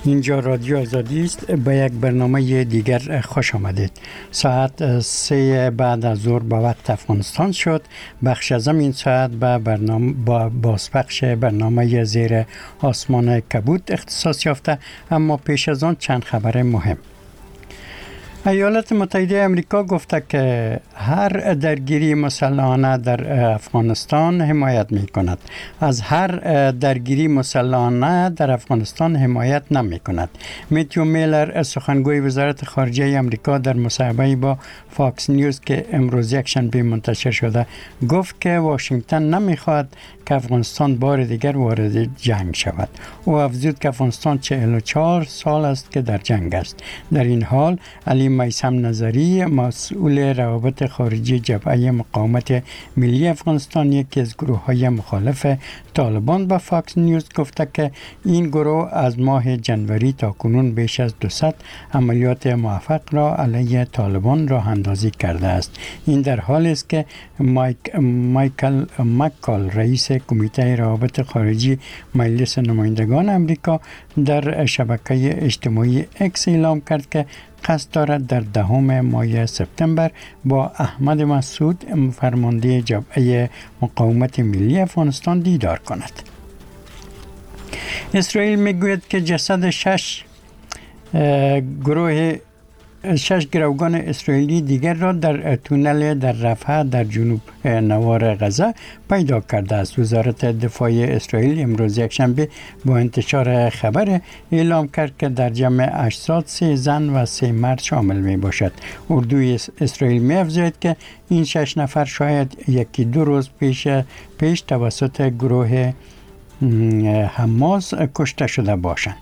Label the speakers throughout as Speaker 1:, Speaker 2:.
Speaker 1: اینجا رادیو آزادی است. به یک برنامه دیگر خوش آمدید. ساعت 3 بعد از ظهر به وقت افغانستان شد. بخش از این ساعت به بازپخش برنامه زیر آسمان کبود اختصاص یافته، اما پیش از آن چند خبر مهم. ایالات متحده آمریکا گفته که هر درگیری مسلحانه در افغانستان حمایت می کند. از هر درگیری مسلحانه در افغانستان حمایت نمی کند. میتیو میلر، سخنگوی وزارت خارجه آمریکا، در مصاحبه با فاکس نیوز که امروز یکشنبه منتشر شده گفت که واشنگتن نمیخواهد که افغانستان بار دیگر وارد جنگ شود. او افزود که افغانستان 44 سال است که در جنگ است. در این حال علی میثم نظری، مسئول روابط خارجی جبهه مقاومت ملی افغانستان، یکی از گروه‌های مخالف طالبان، به فاکس نیوز گفته که این گروه از ماه جنوری تا کنون بیش از 200 عملیات موفق را علیه طالبان راه اندازی کرده است. این در حالی است که مایکل مکال، رئیس کمیته روابط خارجی مجلس نمایندگان آمریکا، در شبکه اجتماعی اکس اعلام کرد که قصد دارد در 10 ماه سپتامبر با احمد مسعود، فرمانده جبهه مقاومت ملی افغانستان، دیدار کند. اسرائیل میگوید که جسد 6 گروگان اسرائیلی دیگر را در تونل در رفح در جنوب نوار غزه پیدا کرده است. وزارت دفاع اسرائیل امروز یکشنبه با انتشار خبر اعلام کرد که در جمع اجساد 3 زن و 3 مرد شامل می باشد. اردوی اسرائیل می افزاید که این 6 نفر شاید 1-2 روز پیش توسط گروه حماس کشته شده باشند.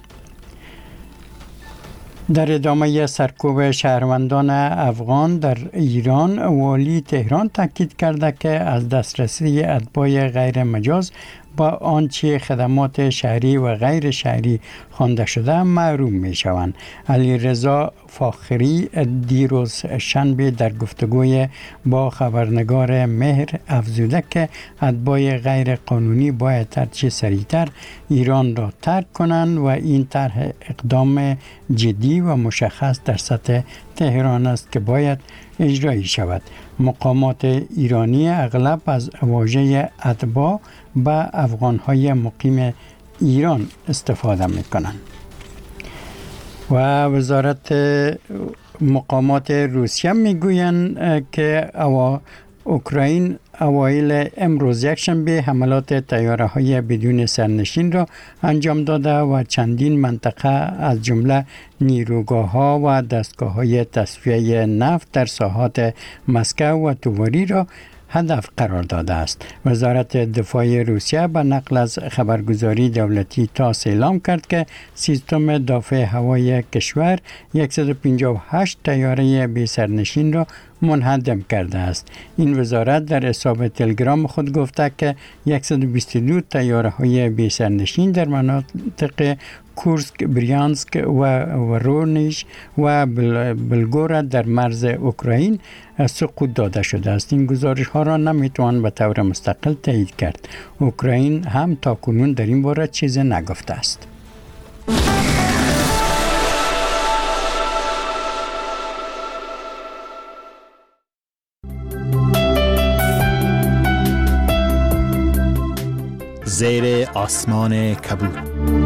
Speaker 1: در ادامه سرکوب شهروندان افغان در ایران، والی تهران تاکید کرده که از دسترسی اتباع غیر مجاز با آنچه خدمات شهری و غیر شهری خوانده شده محروم می شوند. علی رضا فاخری دیروز شنبه در گفتگوی با خبرنگار مهر افزوده که اتباع غیر قانونی باید هرچه سریعتر ایران را ترک کنند و این طرح اقدام جدی و مشخص در سطح تهران است که باید اجرایی شود. مقامات ایرانی اغلب از واژه اتباع به افغان‌های مقیم ایران استفاده می‌کنند. و وزارت مقامات روسیه میگویند که اوکراین اوایل امروز یکشنبه حملات طیاره‌های بدون سرنشین را انجام داده و چندین منطقه از جمله نیروگاه‌ها و دستگاه‌های تصفیه نفت در ساحات مسکو و توواری را هدف قرار داده است. وزارت دفاع روسیه به نقل از خبرگزاری دولتی تاس اعلام کرد که سیستم دفاع هوایی کشور 158 طیاره بی سرنشین را منهدم کرده است. این وزارت در حساب تلگرام خود گفته که 122 طیاره‌های بی سرنشین در مناطق کورسک، بریانسک و ورونیش و بلگوراد در مرز اوکراین سقوط داده شده است. این گزارش ها را نمیتوان به طور مستقل تایید کرد. اوکراین هم تا کنون در این باره چیزی نگفته است.
Speaker 2: زیر آسمان کبود.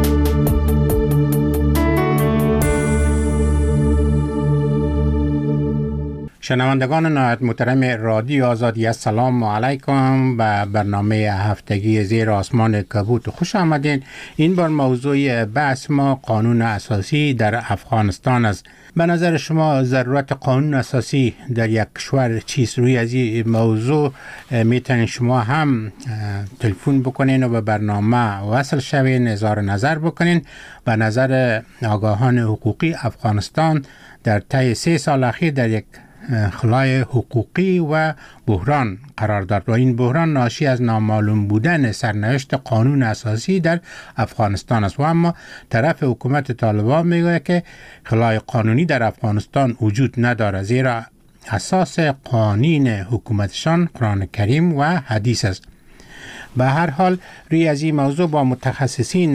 Speaker 3: شنوندگان نهایت محترم رادیو آزادی، السلام علیکم. به برنامه هفتگی زیر آسمان کبود خوش آمدین. این بار موضوع بحث ما قانون اساسی در افغانستان است. به نظر شما ضرورت قانون اساسی در یک کشور چیست؟ روی از این موضوع میتونین شما هم تلفن بکنین و به برنامه وصل شوین، اظهار نظر بکنین. به نظر آگاهان حقوقی افغانستان در طی 3 سال اخیر در یک خلای حقوقی و بحران قرار دارد و این بحران ناشی از نامعلوم بودن سرنوشت قانون اساسی در افغانستان است. و اما طرف حکومت طالبان میگوید که خلای قانونی در افغانستان وجود ندارد، زیرا اساس قانون حکومتشان قرآن کریم و حدیث است. به هر حال روی از این موضوع با متخصصین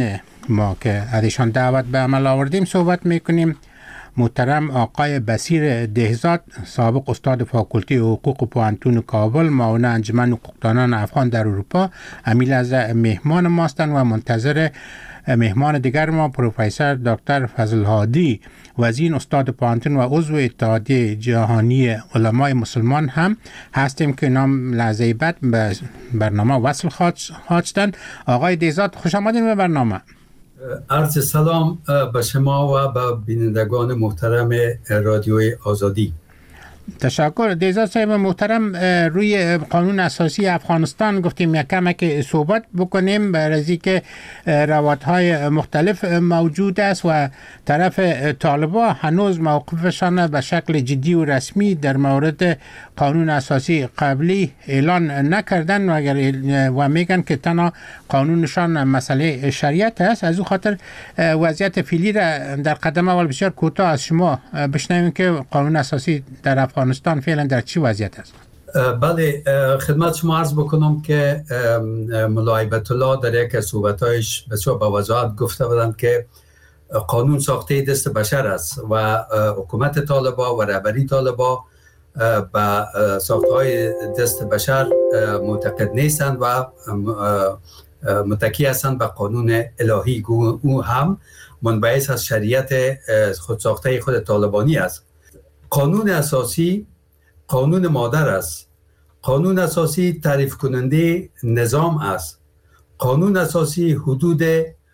Speaker 3: ما که ازشان دعوت به عمل آوردیم صحبت میکنیم. محترم آقای بصیر دهزاد، سابق استاد فاکولته حقوق پوهنتون کابل، معاون انجمن حقوقدانان افغان در اروپا، امیل از مهمان ماستن و منتظر مهمان دیگر ما پروفسور دکتر فضل هادی وزین استاد پوهنتون و عضو اتحادیه جهانی علمای مسلمان هم هستیم که نام لحظه بعد به برنامه وصل خواهد شدند. آقای دهزاد خوش آمدین به برنامه.
Speaker 4: عرض سلام به شما و به بینندگان محترم رادیوی آزادی.
Speaker 3: تشکر. دهزاد صاحب محترم، روی قانون اساسی افغانستان گفتیم یک کمک صحبت بکنیم، برای که روایت‌های مختلف موجود است و طرف طالبان هنوز موقفشان به شکل جدی و رسمی در مورد قانون اساسی قبلی اعلان نکردن و میگن که تنها قانونشان مسئله شریعت است. از او خاطر وضعیت فعلی را در قدم اول بسیار کوتاه از شما بشنویم که قانون اساسی در افغانستان فعلا در چی وضعیت است؟
Speaker 4: بله، خدمت شما عرض بکنم که مولای بیت الله در یک از صحبتایش بسیار با وضاحت گفته بودند که قانون ساخته دست بشر است و حکومت طالبان و رهبری طالبان به ساختهای دست بشر معتقد نیستند و متکی هستند به قانون الهی. او هم منبعث از شریعت خودساخته خود طالبانی است. قانون اساسی قانون مادر است. قانون اساسی تعریف کننده نظام است. قانون اساسی حدود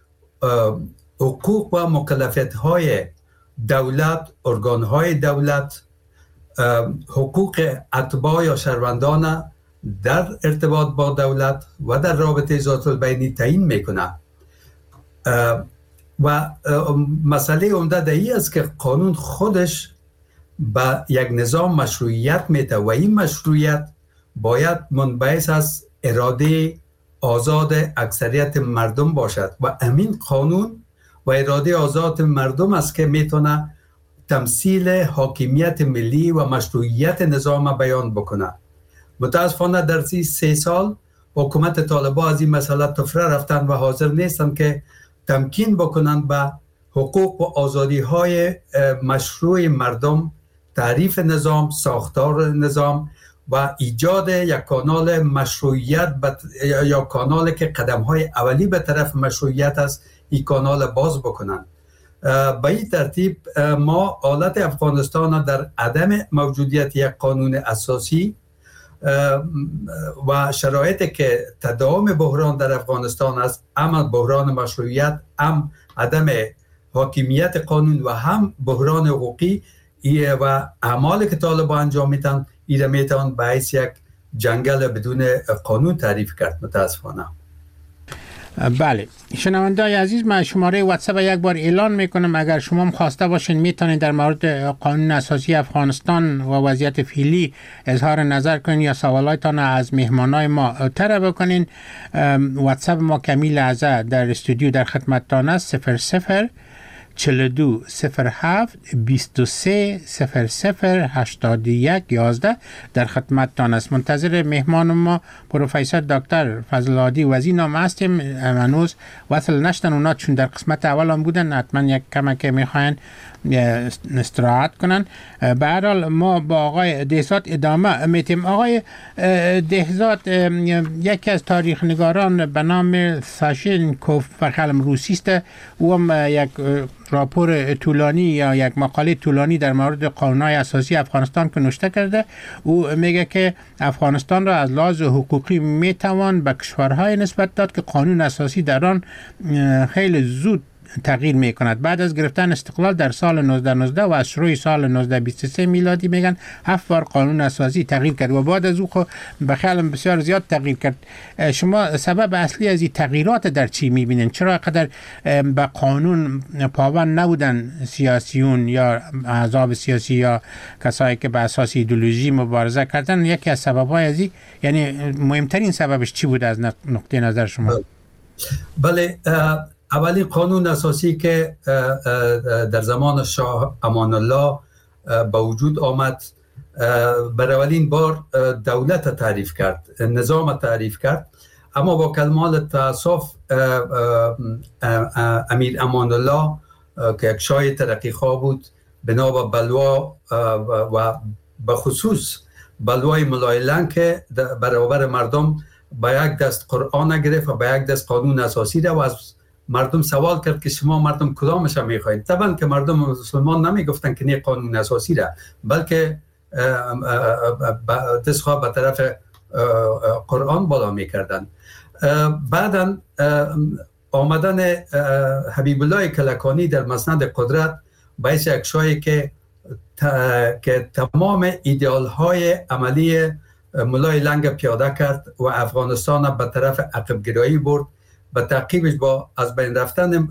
Speaker 4: حقوق و مکلفیت‌های دولت، ارگان‌های دولت، حقوق اتباع یا شهروندان در ارتباط با دولت و در رابطه ذات البینی تعیین میکنه. و مسئله عمده دهی است که قانون خودش به یک نظام مشروعیت میده و این مشروعیت باید منبعث از اراده آزاد اکثریت مردم باشد و همین قانون و اراده آزاد مردم است که میتونه تمثیل حاکمیت ملی و مشروعیت نظام بیان بکنه. متاسفانه در 3 سال حکومت طالبان از این مسئله تفره رفتن و حاضر نیستن که تمکین بکنن به حقوق و آزادی های مشروع مردم، تعریف نظام، ساختار نظام و ایجاد یک کانال مشروعیت یا کانال که قدم های اولی به طرف مشروعیت است، این کانال باز بکنن. به این ترتیب ما حالت افغانستان در عدم موجودیت یک قانون اساسی و شرایطی که تداوم بحران در افغانستان است، هم بحران مشروعیت، هم عدم حاکمیت قانون و هم بحران حقوقی و اعمالی که طالبان انجام میدن، این میتوان به حیث یک جنگل بدون قانون تعریف کرد. متاسفانه.
Speaker 3: بله، شنونده‌های عزیز، من شماره واتساپ یک بار اعلان میکنم. اگر شما هم خواسته باشین میتونید در مورد قانون اساسی افغانستان و وضعیت فعلی اظهار نظر کنین یا سوالاتتان از مهمانای ما طرح بکنین. واتساپ ما کمی لحظه در استودیو در خدمتتان است. 00 42 07 23 00 81 11 در خدمتتان است. منتظر مهمان ما پروفسور دکتر فضل هادی وزین نام هستیم. هنوز وصل نشدن اونا، چون در قسمت اول هم بودن، حتما یک کمک میخواین استراحت کنن. به هر حال ما با آقای دهزاد ادامه میتیم. آقای دهزاد، یکی از تاریخ نگاران به نام ساشنکوف فخلم روسی است. او هم یک راپور طولانی یا یک مقاله طولانی در مورد قانون‌های اساسی افغانستان که نوشته کرده. او میگه که افغانستان را از لحاظ حقوقی میتوان به کشورهای نسبت داد که قانون اساسی در آن خیلی زود تغییر میکند. بعد از گرفتن استقلال در سال 1919 و از شروع سال 1923 میلادی میگن 7 بار قانون اساسی تغییر کرد و بعد از او خود به خیلی بسیار زیاد تغییر کرد. شما سبب اصلی از این تغییرات در چی میبینین؟ چرا قدر به قانون پابند نبودن سیاسیون یا احزاب سیاسی یا کسایی که به اساس ایدئولوژی مبارزه کردن؟ یکی از سبب‌های از این، یعنی مهمترین سببش چی بود از نقطه نظر شما؟
Speaker 4: بله، اولی قانون اساسی که در زمان شاه امان الله به وجود آمد، برای اولین بار دولت تعریف کرد، نظام تعریف کرد اما با کلمات تاسف امیر امان الله که یک شاه ترقی خواه بود بنا به بلوا و به خصوص بلوای ملای لنگ که برابر مردم با یک دست قرآن گرفت و با یک دست قانون اساسی را و از مردم سوال کرد که شما مردم کدامش را میخواید. طبعا که مردم مسلمان نمیگفتن که نه قانون اساسی را، بلکه دستخواه به طرف قرآن بالا میکردن. بعدا آمدن حبیب الله کلکانی در مسند قدرت باعث یک شاهی که تمام ایدئال های عملی ملای لنگ پیاده کرد و افغانستان به طرف عقب گرایی برد. به تعقیبش با از بین رفتن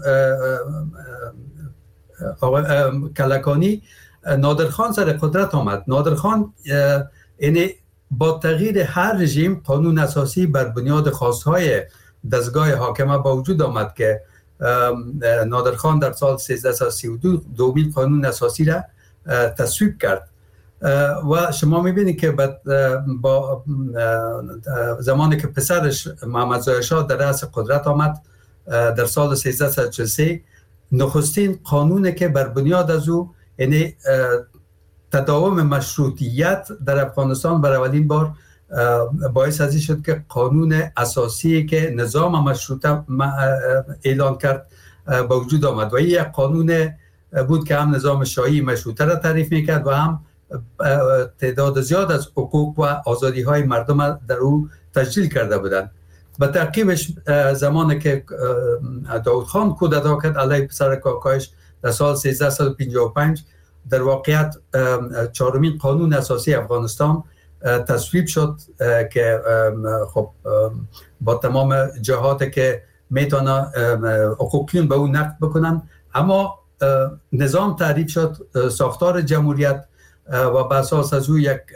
Speaker 4: کلکانی نادرخان سر قدرت آمد. نادرخان یعنی با تغییر هر رژیم قانون اساسی بر بنیاد خواستهای دستگاه حاکمه با وجود آمد که نادرخان در سال 1332 دومین قانون اساسی را تصویب کرد و شما میبینید که با زمانی که پسرش محمد زاهر شاه در رأس قدرت آمد در سال 1343 نخستین قانونه که بر بنیاد از او یعنی تداوم مشروطیت در افغانستان بر اولین بار باعث ازی شد که قانون اساسی که نظام مشروطه اعلان کرد با وجود آمد و این یک قانون بود که هم نظام شاهی مشروطه را تعریف میکرد و هم تعداد زیاد از حقوق و آزادی های مردم در او تسجیل کرده بودند. به تعقیبش زمانی که داود خان کودتا کرد علیه پسر کاکایش در سال 1355 در واقعیت چهارمین قانون اساسی افغانستان تصویب شد که خب با تمام جهاتی که میتونه حقوقیون به اون نقد بکنن، اما نظام تعریف شد، ساختار جمهوریت و به اساس از او یک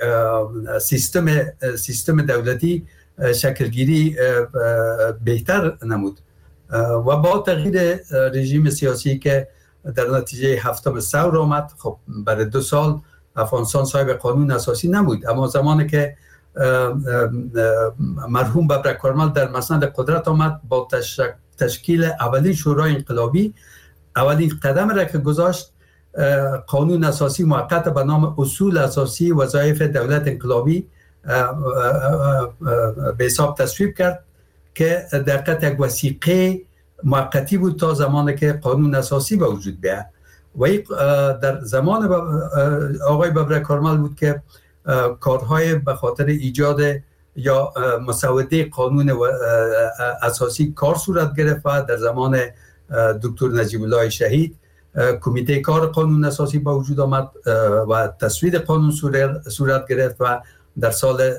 Speaker 4: سیستم دولتی شکلگیری بهتر نمود و با تغییر رژیم سیاسی که در نتیجه هفتم ثور آمد، خب برای 2 سال افغانستان صاحب قانون اساسی نبود. اما زمانی که مرحوم ببرک کارمل در مسند قدرت آمد با تشکیل اولین شورای انقلابی، اولین قدم را که گذاشت قانون اساسی موقت به نام اصول اساسی وظایف دولت انقلابی به حساب تصویب کرد که در یک وثیقه موقتی بود تا زمانی که قانون اساسی به وجود بیاید و در زمان آقای ببرک کارمل بود که کارهای به خاطر ایجاد یا مسوده قانون اساسی کار صورت گرفت و در زمان دکتر نجیب الله شهید کمیته کار قانون اساسی با وجود آمد و تصویب قانون صورت گرفت و در سال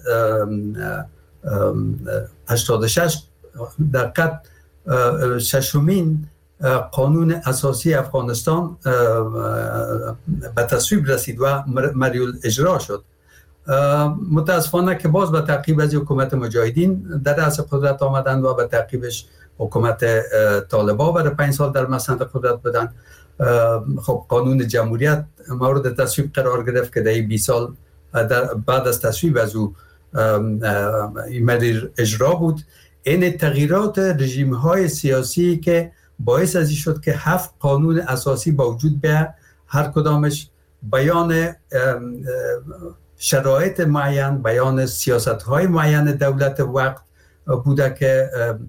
Speaker 4: 86 در قد ششمین قانون اساسی افغانستان به تصویب رسید و مریول اجرا شد. متاسفانه که باز به تعقیب از حکومت مجاهدین در رأس قدرت آمدند و به تعقیبش حکومت طالبا برای 5 سال در مسند قدرت بودند. خب قانون جمهوریت مورد تصویب قرار گرفت که در 20 سال بعد از تصویب از او مدیر اجرا بود. این تغییرات رژیم های سیاسی که باعث ازی شد که 7 قانون اساسی با وجود بیاید، هر کدامش بیان شرایط معین، بیان سیاست های معین دولت وقت بوده که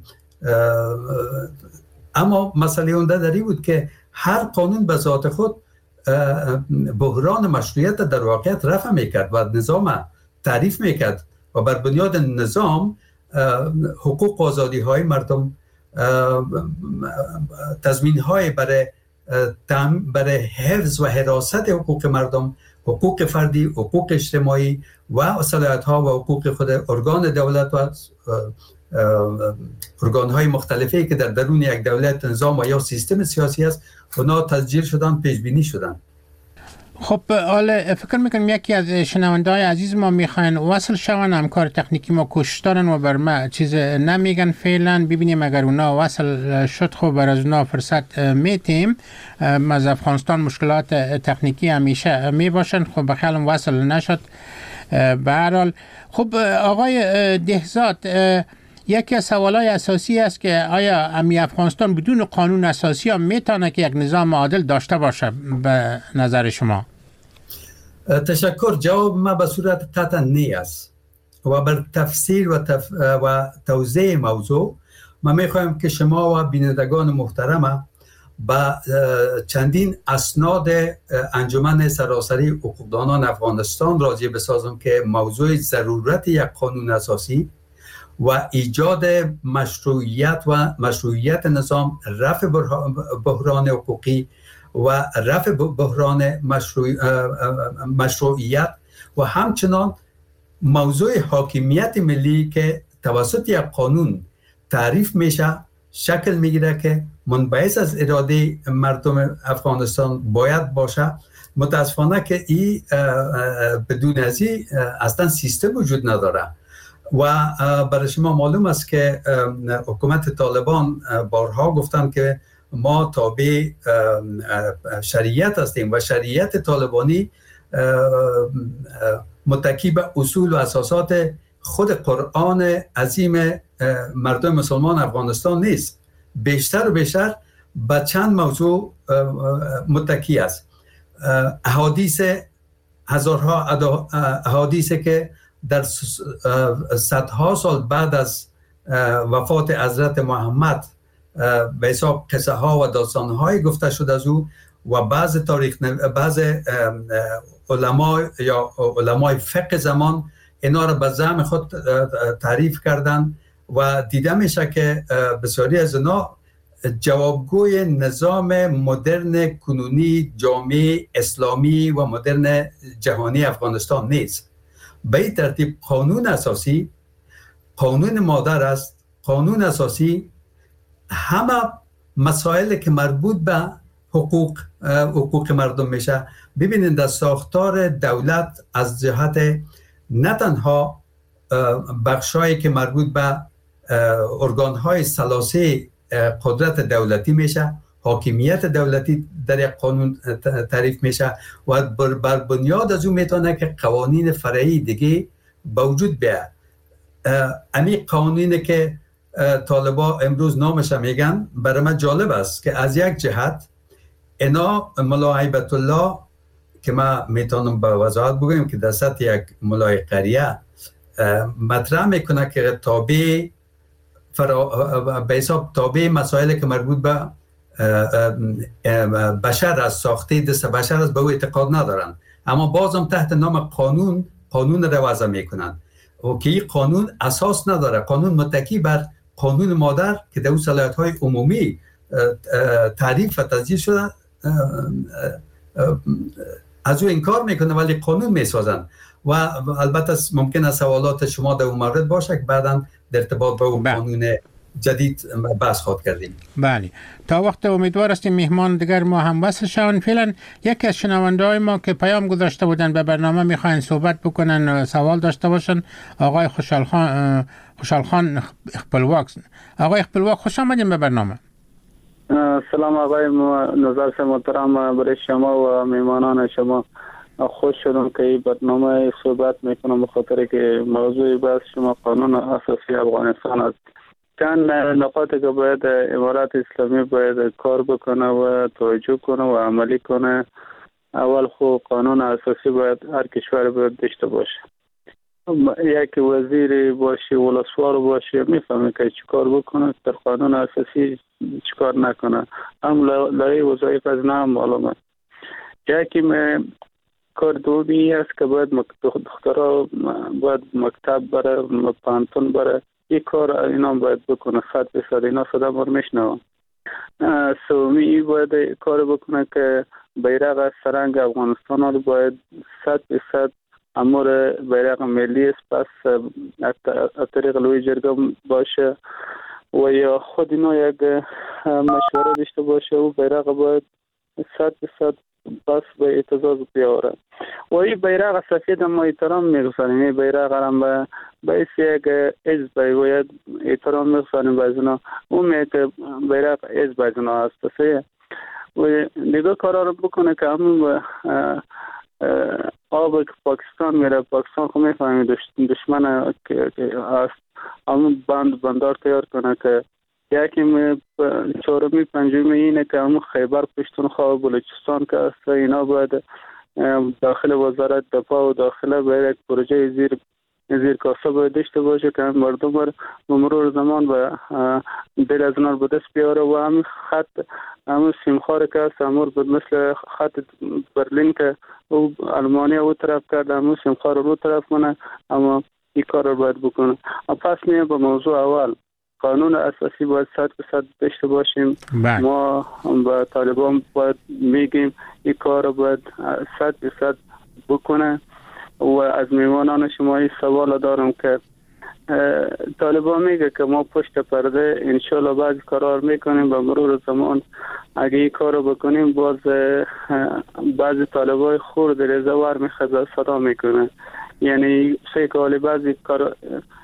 Speaker 4: اما مسئله اونده داری بود که هر قانون به ذات خود بحران مشروعیت در واقعیت رفع میکرد و نظام تعریف میکرد و بر بنیاد نظام حقوق و آزادی های مردم، تضمین های برای حفظ و حراست حقوق مردم، حقوق فردی، حقوق اجتماعی و صلاحیت ها و حقوق خود ارگان دولت و ارگان های مختلفی که در درون یک دولت، نظام و یا سیستم سیاسی است، اونا تسجیل شدن، پیش بینی شدن.
Speaker 3: خب حالا فکر میکنم یکی از شنونده‌های عزیز ما میخواین وصل شون، همکار تکنیکی ما کوشش دارن و بر ما چیز نمیگن فعلا. ببینیم اگر اونا وصل شد خب بر از اونا فرصت میتیم. از افغانستان مشکلات تکنیکی همیشه میباشن، خب بخیالم وصل نشد. به هر حال خب آقای دهزاد، یکی از سوالای اساسی است که آیا افغانستان بدون قانون اساسی هم میتونه که یک نظام عادل داشته باشه به نظر شما؟
Speaker 4: تشکر. جواب ما به صورت قطعا نه است و بر تفسیر و توضیح موضوع ما میخوایم که شما و بینندگان محترم با چندین اسناد انجمن سراسری حقوقدانان افغانستان راجع بسازم که موضوع ضرورت یک قانون اساسی و ایجاد مشروعیت نظام، رفع بحران حقوقی و رفع بحران مشروعیت و همچنان موضوع حاکمیت ملی که توسط یک قانون تعریف میشه، شکل میگیره که منبعث از اراده مردم افغانستان باید باشه. متاسفانه که این بدون از این اصلا سیستم وجود نداره و برای شما معلوم است که حکومت طالبان بارها گفتن که ما تابع شریعت هستیم و شریعت طالبانی متکی به اصول و اساسات خود قرآن عظیم مردم مسلمان افغانستان نیست، بیشتر و بیشتر به چند موضوع متکی است. هزارها احادیثی که در صدها سال بعد از وفات حضرت محمد به حساب قصه ها و داستان های گفته شده از او و بعض علمای فقه زمان اینا را به زعم خود تعریف کردن و دیده میشه که بسیاری از اینا جوابگوی نظام مدرن کنونی جامعه اسلامی و مدرن جهانی افغانستان نیست. به این ترتیب قانون اساسی قانون مادر است. قانون اساسی همه مسائل که مربوط به حقوق مردم میشه. ببینید در ساختار دولت از جهت نه تنها بخشایی که مربوط به ارگان‌های ثلاثه قدرت دولتی میشه، حاکمیت دولتی در یک قانون تعریف میشه و بر بنیاد از اون میتونه که قوانین فرعی دیگه به وجود بیاد. امی قوانینی که طالبا امروز نامش میگن برای من جالب است که از یک جهت اینا ملا هیبت الله که ما میتونم با وضاحت بگویم که در سطح یک ملای قریه مطرح میکنه که به حساب تابع مسائل که مربوط به بشر از ساخته دست بشر از به او اعتقاد ندارن، اما بازم تحت نام قانون رو وضع میکنن و که این قانون اساس نداره. قانون متکی بر قانون مادر که در اون صلاحیت های عمومی تعریف و تسجیل شده از او انکار میکنه ولی قانون میسازن و البته ممکن است سوالات شما در اون مورد باشه که بعدا در ارتباط با اون قانون جدید بحث خواهد کردیم.
Speaker 3: بله، تا وقت امیدوار هستیم مهمان دیگر ما هم وصل شوند. فعلا یکی از شنونده های ما که پیام گذاشته بودن به برنامه میخواین صحبت بکنن، سوال داشته باشن، آقای خوشحالخان خپلواک. آقای خپلواک خوش آمدین به برنامه.
Speaker 5: سلام آقای نظر محترم، برای شما و مهمانان شما خوش شدم که این برنامه صحبت میکنم به خاطر که موضوع بحث شما قانون اساسی افغانستان است. چند نقاطی که باید امارات اسلامی باید کار بکنه و توجه کنه و عملی کنه. اول خود قانون اساسی باید هر کشور باید داشته باشه. یک وزیر باشه ولسوار باشه میفهمه که چیکار بکنه، در قانون اساسی چیکار نکنه. هم لای وظایف از نام معلومه. یکی کار دومی است که باید دخترها باید مکتب بره، پانتون بره، این کار اینا باید بکنه 100%. اینا صدا مر میشنوم. سومی باید کار بکنه که بیرق سرنگ افغانستان رو باید 100% امور بیرق ملی است، پس از طریق لوی جرگه باشه و یا خود اینا یک مشوره داشته باشه و بیرق باید 100% بس به اعتزاز بیاره و این بیرق سفید ما احترام میگذاریم. این بیرق هم به باعث یک حزب باید احترام میگذاریم باز اینا اون بیرق حزب باز اینا هست و دیگه کارا رو بکنه که همون آب که پاکستان میره، پاکستان خب میفهمید دشمن که هست همون بندار تیار کنه که یکی چهارمی پنجمی اینه که همون خیبر پشتونخوا و بلوچستان که است اینا باید داخل وزارت دفاع و داخل به یک پروژه زیر کاسه باید داشته باشه که مردم به مرور زمان به دل از نار به دست بیاره و همین خط همون سیمخوار که است همون مثل خط برلین که او المانیا او طرف کرد همون سیمخوار رو طرف کنه اما این کار رو باید بکنه. پس میه به موضوع اول قانون اساسی باید 100% داشته باشیم. ما به طالبان باید میگیم این کار رو باید 100% بکنه و از میوانان شما این سوال دارم که طالبان میگه که ما پشت پرده انشالله بعضی کارا میکنیم به مرور زمان اگه این کار رو بکنیم باز بعضی طالبای خورد ریزوار میخواد صدا میکنه. یعنی سیکالی بعضی کار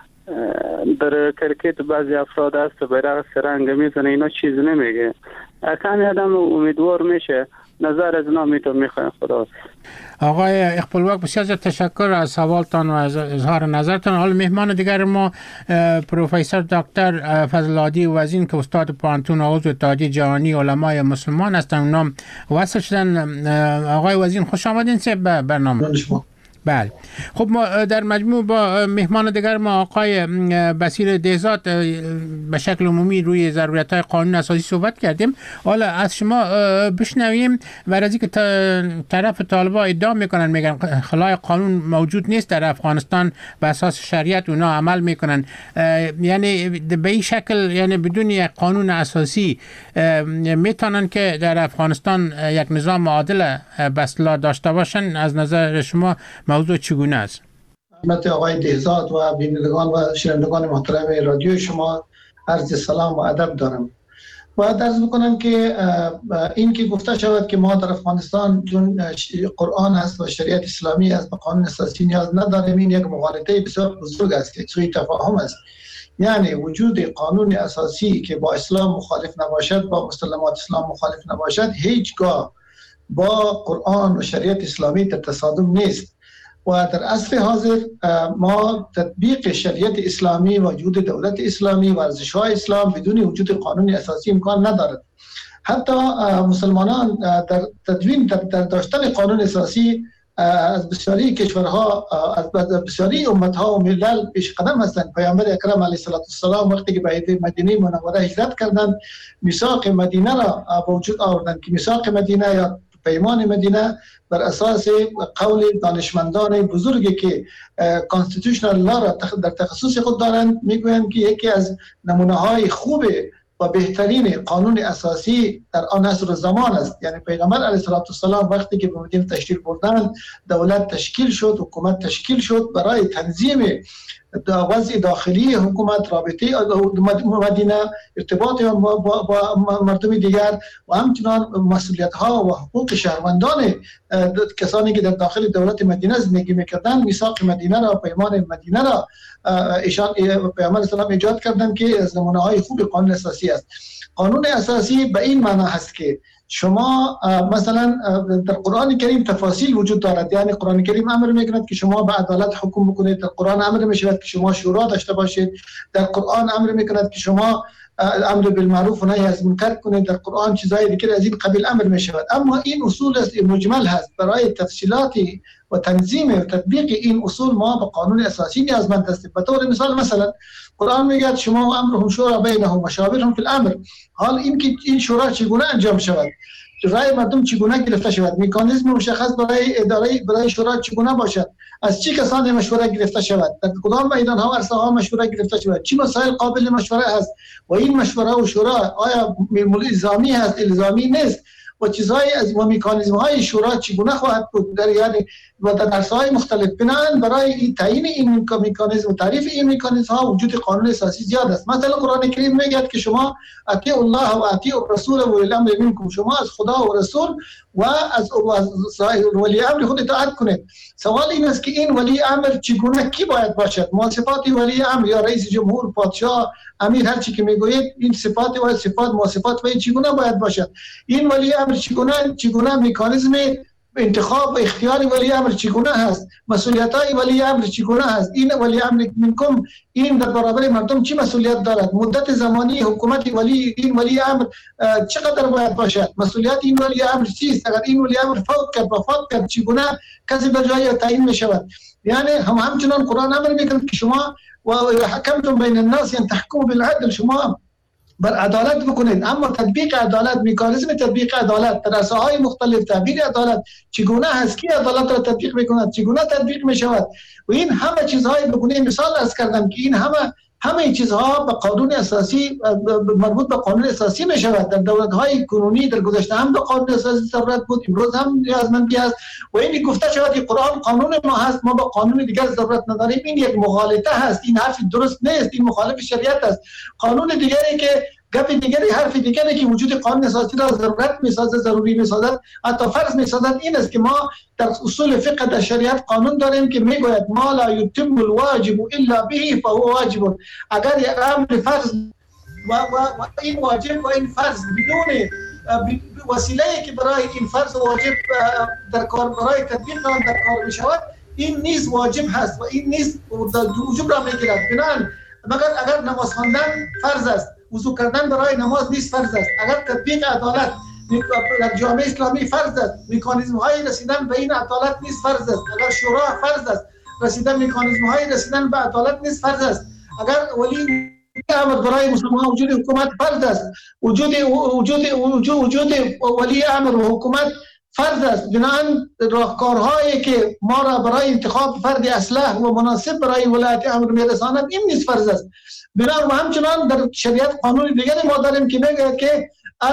Speaker 5: در کرکت بعضی افراد هست بیرق سرنگ میزنه اینا چیز نمیگه. کمی آدم امیدوار میشه. نظر از نامیتون میخوایم. خدا.
Speaker 3: آقای اقبالوک بسیار تشکر از سوالتان و از اظهار نظرتان. حالا مهمان دیگر ما پروفسور دکتر فضل‌الهادی وزین که استاد پانتون عضو اتحادیه جهانی علمای مسلمان هستند. اونام وصل شدن. آقای وزین خوش آمدین به برنامه. بله. خب ما در مجموع با مهمان دیگر ما آقای بصیر دهزاد به شکل عمومی روی ضرورت‌های قانون اساسی صحبت کردیم. حالا از شما بشنویم برای اینکه طرف طالبان ادعا میکنن میگن خلای قانون موجود نیست در افغانستان به اساس شریعت اونا عمل میکنن، یعنی به این شکل یعنی بدون یک قانون اساسی میتونن که در افغانستان یک نظام عادل به اصطلاح داشته باشن. از نظر شما موضوع چگونه است؟
Speaker 6: خدمت آقای دهزاد و بینندگان و شنوندگان محترم رادیو شما عرض سلام و ادب دارم. باید عرض بکنم که این که گفته شود که ما در افغانستان چون قرآن است و شریعت اسلامی است به قانون اساسی نیاز نداریم، این یک مغالطه بسیار بزرگ است که سوء تفاهم است. یعنی وجود قانون اساسی که با اسلام مخالف نباشد، با مستلزمات اسلام مخالف نباشد، هیچگاه با قرآن و شریعت اسلامی در تصادم نیست. و در عصر حاضر ما تطبیق شریعت اسلامی و وجود دولت اسلامی و ارزش‌های اسلام بدون وجود قانون اساسی امکان ندارد. حتی مسلمانان در تدوین در داشتن قانون اساسی از بسیاری کشورها از بسیاری امتها و ملل پیش قدم هستند. پیامبر اکرم علیه السلام وقتی که به مدینه منوره هجرت کردند میثاق مدینه را به وجود آوردند که میثاق مدینه یا پیمان مدینه بر اساس قول دانشمندان بزرگی که کانستیتوشنال لا را در تخصص خود دارند میگویند که یکی از نمونه های خوب و بهترین قانون اساسی در آن عصر زمان است. یعنی پیغمبر علیه السلام وقتی که به مدینه تشریف بردند دولت تشکیل شد، حکومت تشکیل شد برای تنظیم وضع داخلی حکومت، رابطه مدینه، ارتباط با مردم دیگر و همچنان مسئولیت ها و حقوق شهروندان کسانی که در داخل دولت مدینه زندگی میکردند. میثاق مدینه را، پیمان مدینه را ایشان پیامبر اسلام ایجاد کردند که از نمونه های خوب قانون اساسی است. قانون اساسی به این معنی هست که شما مثلا در قرآن کریم تفاصیل وجود دارد. یعنی قرآن کریم امر میکند که شما به عدالت حکم بکنید، در قرآن امر میشود که شما شورا داشته باشید، در قرآن امر میکند که شما امر بالمعروف و نهی از منکر کنید، در قرآن چیزهای دیگر از این قبیل امر میشود. اما این اصول است مجمل هست. برای تفصیلاتی و تنظیم و تطبیق این اصول ما به قانون اساسی نیازمند هستیم. به طور مثلا قرآن میگه شما امرهم شورا بینهم و شاورهم فی الامر. حال این که این شورا چگونه انجام شود، رای مردم چگونه گرفته شود، مکانیزم مشخص برای شورا چگونه باشد، از چه کسانی مشوره گرفته شود، در کدام میدان ها و عرصه ها مشوره گرفته شود، چه مسائل قابل مشوره است و این مشوره و شورا آیا الزامی هست الزامی نیست و چیزهای از و مکانیزم های شورا چگونه خواهد بود در یعنی و در عرصه های مختلف. بنابراین برای تعیین این مکانیزم و تعریف این مکانیزم ها وجود قانون اساسی زیاد است. مثلا قرآن کریم میگه که شما اطیعوا الله و اطیعوا الرسول و اولی الامر منکم، شما از خدا و رسول و از ولی امر خود اطاعت کنید. سوال این است که این ولی امر چگونه کی باید باشد؟ مواصفات ولی امر یا رئیس جمهور، پادشاه، امیر، هر چی که میگویید این صفات و مواصفات و چگونه باید باشد؟ این ولی امر چگونه مکانیزم انتخاب و اختیار ولی امر چگونه هست، مسئولیت های ولی امر چگونه هست، این ولی امر منکم این در برابر مردم چی مسئولیت دارد، مدت زمانی حکومت این ولی امر چقدر باید باشد، مسئولیت این ولی امر چیست، اگر این ولی امر فوت کرد چگونه کسی به جای تعیین می شود. یعنی همچنان قرآن امر میکنه که شما و حکمتم بین الناس ان تحکموا بالعدل، شما بر عدالت بکنید، اما تطبیق عدالت، مکانیزم تطبیق عدالت در رساهای مختلف، تعبیر عدالت چگونه هست، کی عدالت را تطبیق میکند، چگونه تطبیق میشود و این همه چیزهای بگونه مثال عرض کردم که این همه چیزها به قانون اساسی مربوط به قانون اساسی می شود. در دولت‌های کنونی در گذشته هم به قانون اساسی ضرورت بود، امروز هم نیازمندی است و این گفته شود که قرآن قانون ما هست، ما به قانون دیگر ضرورت نداریم. این یک مغالطه هست، این حرف درست نیست، این مخالف شریعت است. قانون دیگری که گپ دیگری، حرف دیگری که وجود قانون اساسی را ضرورت می‌سازد، ضروری می‌سازد، حتی فرض می‌سازد این است که ما در اصول فقه در شریعت قانون داریم که میگوید ما لا یتم الواجب الا به فهو واجب. اگر یک امر فرض و این واجب و این فرض بدون وسیله‌ای که برای این فرض واجب در کار برای تطبیق آن در کار می‌شود، این نیز واجب هست و این نیز وجوب را می‌گیرد. بنابراین اگر نماز خواندن فرض است، وضو کردن برای نماز نیست فرض است. اگر تطبیق عدالت در جامعه اسلامی فرض است، مکانیزم های رسیدن به این عدالت نیست فرض است. اگر شورا فرض است، رسیدن مکانیزم های رسیدن به عدالت نیست فرض است. اگر ولی امر برای مسلمان وجود حکومت فرض است، وجود ولی امر و حکومت فرض است. بنابراین راهکارهایی که ما را برای انتخاب فرد اصلح و مناسب برای ولایت امر میرساند این نیز فرض است. بنابراین همچنان در شریعت قانون دیگری ما داریم که میگه که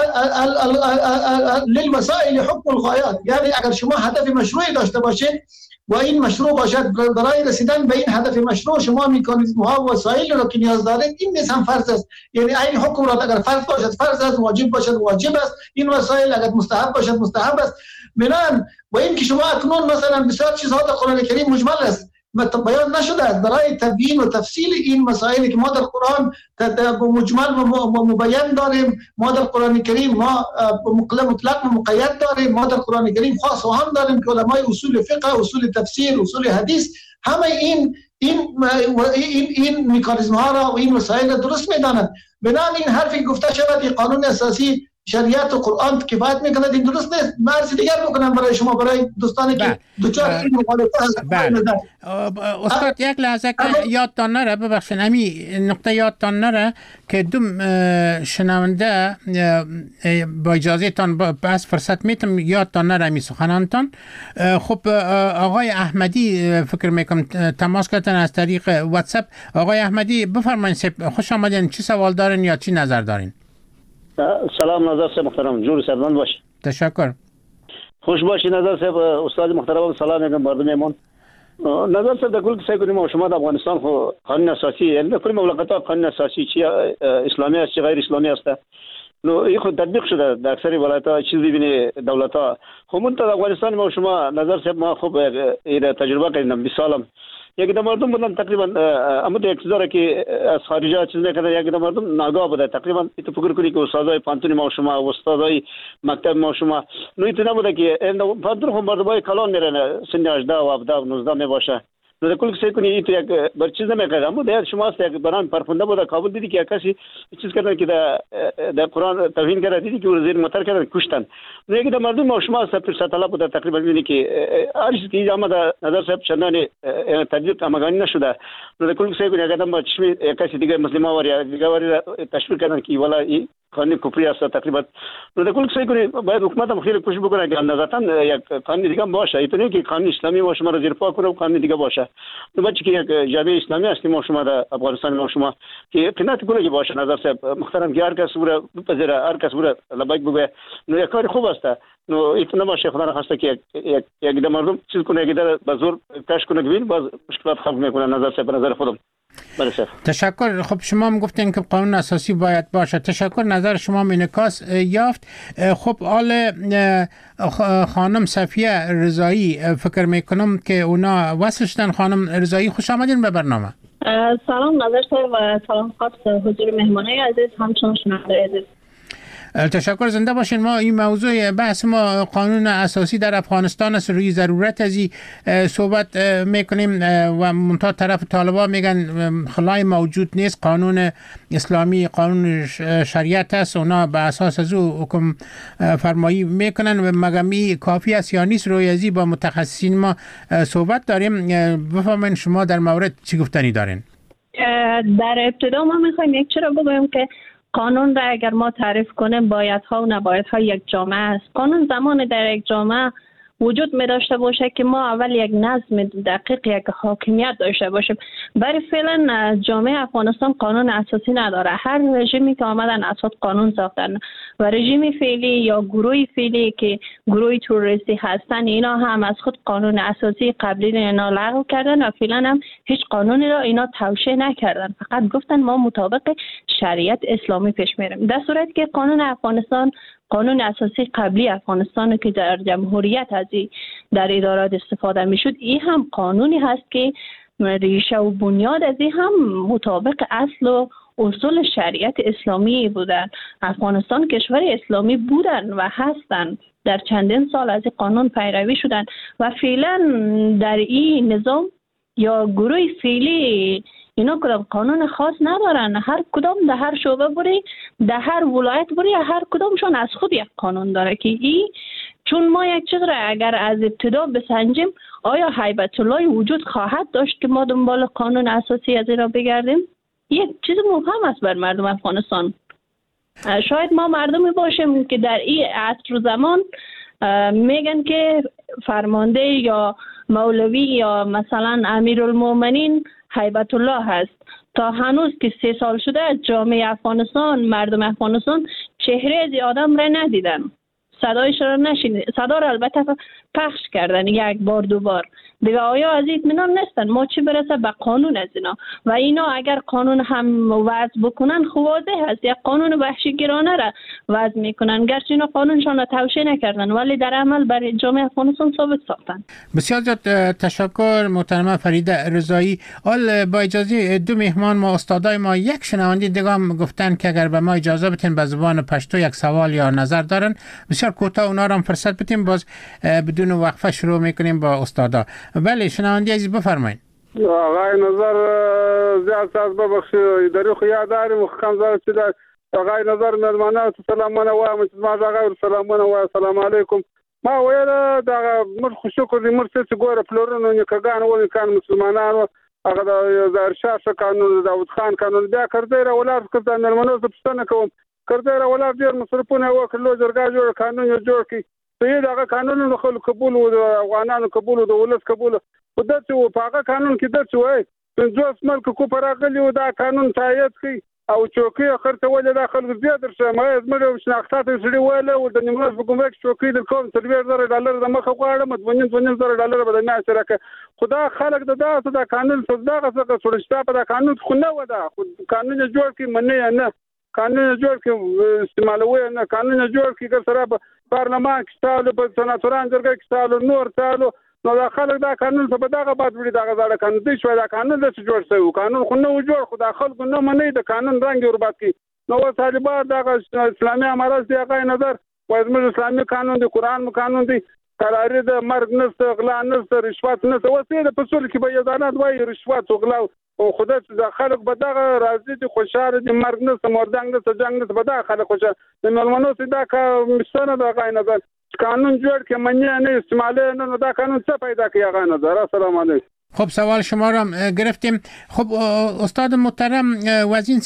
Speaker 6: للوسائل حکم الغایات، یعنی اگر شما هدف مشروعی داشته باشید و این مشروع باشد، برای رسیدن به این هدف مشروع شما مکانیزم ها و وسایل را که نیاز دارید، این نیز هم فرض است. یعنی این حکم را اگر فرض باشد فرض است، واجب باشد واجب است، این وسایل اگر مستحب باشد مستحب است. بنابراین و این که شما اکنون مثلا بسیار چیزها در قرآن کریم مجمل است، بیان نشده است. برای تبیین و تفصیل این مسائلی که ما در قرآن مجمل و مبین داریم، ما در قرآن کریم ما مطلق و مقید داریم، ما در قرآن کریم خاص و هم داریم که علمای اصول فقه، اصول تفسیر، اصول حدیث همه این مکانیزم ها را و این مسائل درست میدانند. بنابراین این حرفی گفته شود که قانون اساسی شریعت و قرآن کفایت میکنه، این درست نیست. مرسی دیگر بکنم برای شما، برای دوستانی که دوچار این مخالفت هست.
Speaker 3: استاد یک لحظه که یادتان نره، ببخشید همین نقطه یادتان نره که دوم شنونده با اجازه تان بس فرصت میتم یادتان نره همین سخنانتان. خب آقای احمدی فکر میکنم تماس کردن از طریق واتساپ. آقای احمدی بفرمایید، خوش آمدین، چی سوال دارین یا چی نظر دارین؟
Speaker 7: سلام نظر صاحب محترم، جور سربند باش.
Speaker 3: تشکر.
Speaker 7: خوش باشی نظر صاحب. استاد محترم سلام میگم مردممون. نظر صاحب در کل سعی کنیم شما در افغانستان خو قانون اساسی، یعنی در کل مملکت‌ها قانون اساسی چی اسلامی است چی غیر اسلامی است، نو این خود تطبیق شده در اکثر ولایت‌ها، چیزی ببینی دولت‌ها. خب من در افغانستان ما شما نظر صاحب ما خوب این تجربه کردیم 20 سالم. یک دو مردم بودن تقریبا امید اقتدار که از خارجه چیز میکردن، یک دو مردم ناگاه بوده تقریبا. تو فکر کنی که استادای پانتونی ما شما و استادای مکتب ما شما نو ایتنا بوده که پانتون خود مردمای کلان میرن سن 18 و 17 و 19 میباشه. نو کل سعی کنی این تو یک بر چیز نمیکرد. اما در شما است یک بران پرفونده بوده کابل دیدی که کسی چیز کردن که در قرآن توهین کرد، دیدی که زیر مطر کردن کشتن. نو یک دو مردم ما شما است فرصت طلب بوده تقریبا ببینی که هر چیزی که اما در نظر صاحب چندان تطبیق امگانی نشده. نو کل سعی کنی اگر ما چشمی کسی دیگه مسلمان واریا دیگه واریا تشویق کردن که والا این قانون کفری است تقریبا. نو کل سعی کنی باید حکومت هم خیلی کوشش بکنه که نظرتاً یک قانون دیگه باشه، اینطوری که قانون اسلامی ما شما را زیر پا کنه و قانون دیگه باشه. نو بچه که یک جامعه اسلامی هستیم ما شما در افغانستان ما شما که قناعت کنه که باشه نظر صاحب محترم که هر کس بره بپذیره، هر کس بره لبیک بگه، نو یک کار خوب است. نو ایتونه باشه خدا نخواسته که یک دم مردم چیز کنه، یک در بزرگ کش کنه ببین باز مشکلات خلق میکنه نظر صاحب نظر خودم. بله صاحب.
Speaker 3: تشکر. خب شما هم گفتین که قانون اساسی باید باشه. تشکر، نظر شما انعکاس یافت. خب حال خانم صفیه رضایی فکر میکنم که اونا وصل شدن. خانم رضایی خوش آمدین به برنامه.
Speaker 8: سلام نظر صاحب و سلام خاص حضور مهمانای عزیز، همچنان شنونده عزیز.
Speaker 3: تشکر، زنده باشین. ما این موضوع بحث ما قانون اساسی در افغانستان است، روی ضرورت از این صحبت میکنیم و منتها طرف طالبان میگن خلای موجود نیست، قانون اسلامی قانون شریعت است، اونا به اساس از او حکم فرمایی میکنن و مگمی کافی است یا نیست. روی ازی با متخصصین ما صحبت داریم. بفرمایید شما در مورد چی گفتنی دارین؟
Speaker 8: در ابتدا ما میخوایم یک چرا بگویم که قانون را اگر ما تعریف کنیم بایدها و نبایدها یک جامعه است. قانون زمان در یک جامعه وجود می داشته باشه که ما اول یک نظم دقیق، یک حاکمیت داشته باشیم. برای فعلا جامعه افغانستان قانون اساسی نداره. هر رژیمی که آمدن اساس قانون ساختن و رژیم فعلی یا گروه فعلی که گروه تروریستی هستن، اینا هم از خود قانون اساسی قبلی اینا لغو کردن و فعلا هم هیچ قانونی را اینا توشیح نکردن، فقط گفتن ما مطابق شریعت اسلامی پیش میریم. در صورتی که قانون افغانستان قانون اساسی قبلی افغانستان که در جمهوریت ازی در ادارات استفاده میشد، این هم قانونی هست که ریشه و بنیاد ازی هم مطابق اصل و اصول شریعت اسلامی بودن. افغانستان کشور اسلامی بودن و هستن، در چندین سال از این قانون پیروی شدن و فعلا در این نظام یا گروه فعلی اینا کدام قانون خاص ندارن. هر کدام در هر شعبه بری، در هر ولایت بری، هر کدامشون از خود یک قانون داره که این چون ما یک چیز را اگر از ابتدا بسنجیم، آیا هیبت الله وجود خواهد داشت که ما دنبال قانون اساسی از این را بگردیم؟ یک چیز مهم است بر مردم افغانستان. شاید ما مردمی باشیم که در این عصر و زمان میگن که فرمانده یا مولوی یا مثلا امیرالمومنین هیبت الله هست. تا هنوز که 3 سال شده جامعه افغانستان، مردم افغانستان چهره از آدم را ندیدن، صدایش را نشنیدن. صدا را البته پخش کردن یک بار دو بار دیگه. آیا از اطمینان نیستن؟ ما چی برسه به قانون از اینا؟ و اینا اگر قانون هم وضع بکنن خوب واضح هست یک قانون وحشیگرانه را وضع میکنن، گرچه اینا قانونشان را توشیح نکردن ولی در عمل برای جامعه افغانستان ثابت ساختن.
Speaker 3: بسیار زیاد تشکر محترمه فریده رضایی. حال با اجازه دو مهمان ما، استادای ما، یک شنونده دیگه هم گفتن که اگر به ما اجازه بدین به زبان پشتو یک سوال یا نظر دارن، بسیار کوتاه اونا رو هم فرصت بدیم، باز بدون وقفه شروع میکنیم با استادا. بله شنونده عزیز بفرمایید.
Speaker 9: آقای نظر زیاد ساز ببخشید داری خو یاداری مخکم زار چې دا آقای نظر مېلمانه ته سلامونه وایم چې ما هغه سلامونه وایم. السلام علیکم. ما ویل دا مر خو شکر دې مر څه ګوره پلورونو نکګان ول کان مسلمانانو هغه د ارشاد قانون داود خان قانون بیا کړی را ولر کړه مېلمانه ته پښتنه کوم کړی را ولر ډیر مصرفونه وکړو جرګه جوړ قانون جوړ کی ته دا قانون خلک قبول او افغانانو قبول او ولس قبول او د څه په هغه قانون کې د څه وای څنګه ملک کو پراغلی او دا قانون تایید کی او چوکي خرته ولې د خلکو زیات شمه زموږ شناختات سړي وله او د نیمروز حکومت چوکي د کوم $30,000 د مخه غواړم $20,000 به نه شرکه خدا خلک د داسه د قانون صدقه څخه سړشتا په قانون خو نه ودا قانون جوړ کی مننه نه قانون جوړ کی استعمالوي نه قانون جوړ کی که سره پارلمان کې تاسو په سناتوران جرګه کې تاسو نور تاسو نو دا خلک دا قانون څه په دغه باد وړي دغه ځاړه قانون دی شو دا قانون د څه جوړ شوی قانون خو نه جوړ خو دا خلکو نه مني د قانون رنګ وربات کی نو طالبان دغه اسلامي امارات دی هغه نظر وایي اسلامي قانون دی قران قانون دی قرارې د مرګ نشته غلا نشته رشوت نشته وسې د پسول کې به یزانات وایي رشوت او غلا او خدای د خلک به دغه راځي د خوشاله د مرګ نشته مردنګ نشته جنگ نشته به دا خلک خوشاله د ملمنو سي دا مشتنه د غای نظر قانون جوړ کې منی نه استعمال نه دا قانون څه پیدا کوي غای نظر. السلام علیکم.
Speaker 3: خب سوال شما را گرفتیم. خب استاد محترم وزین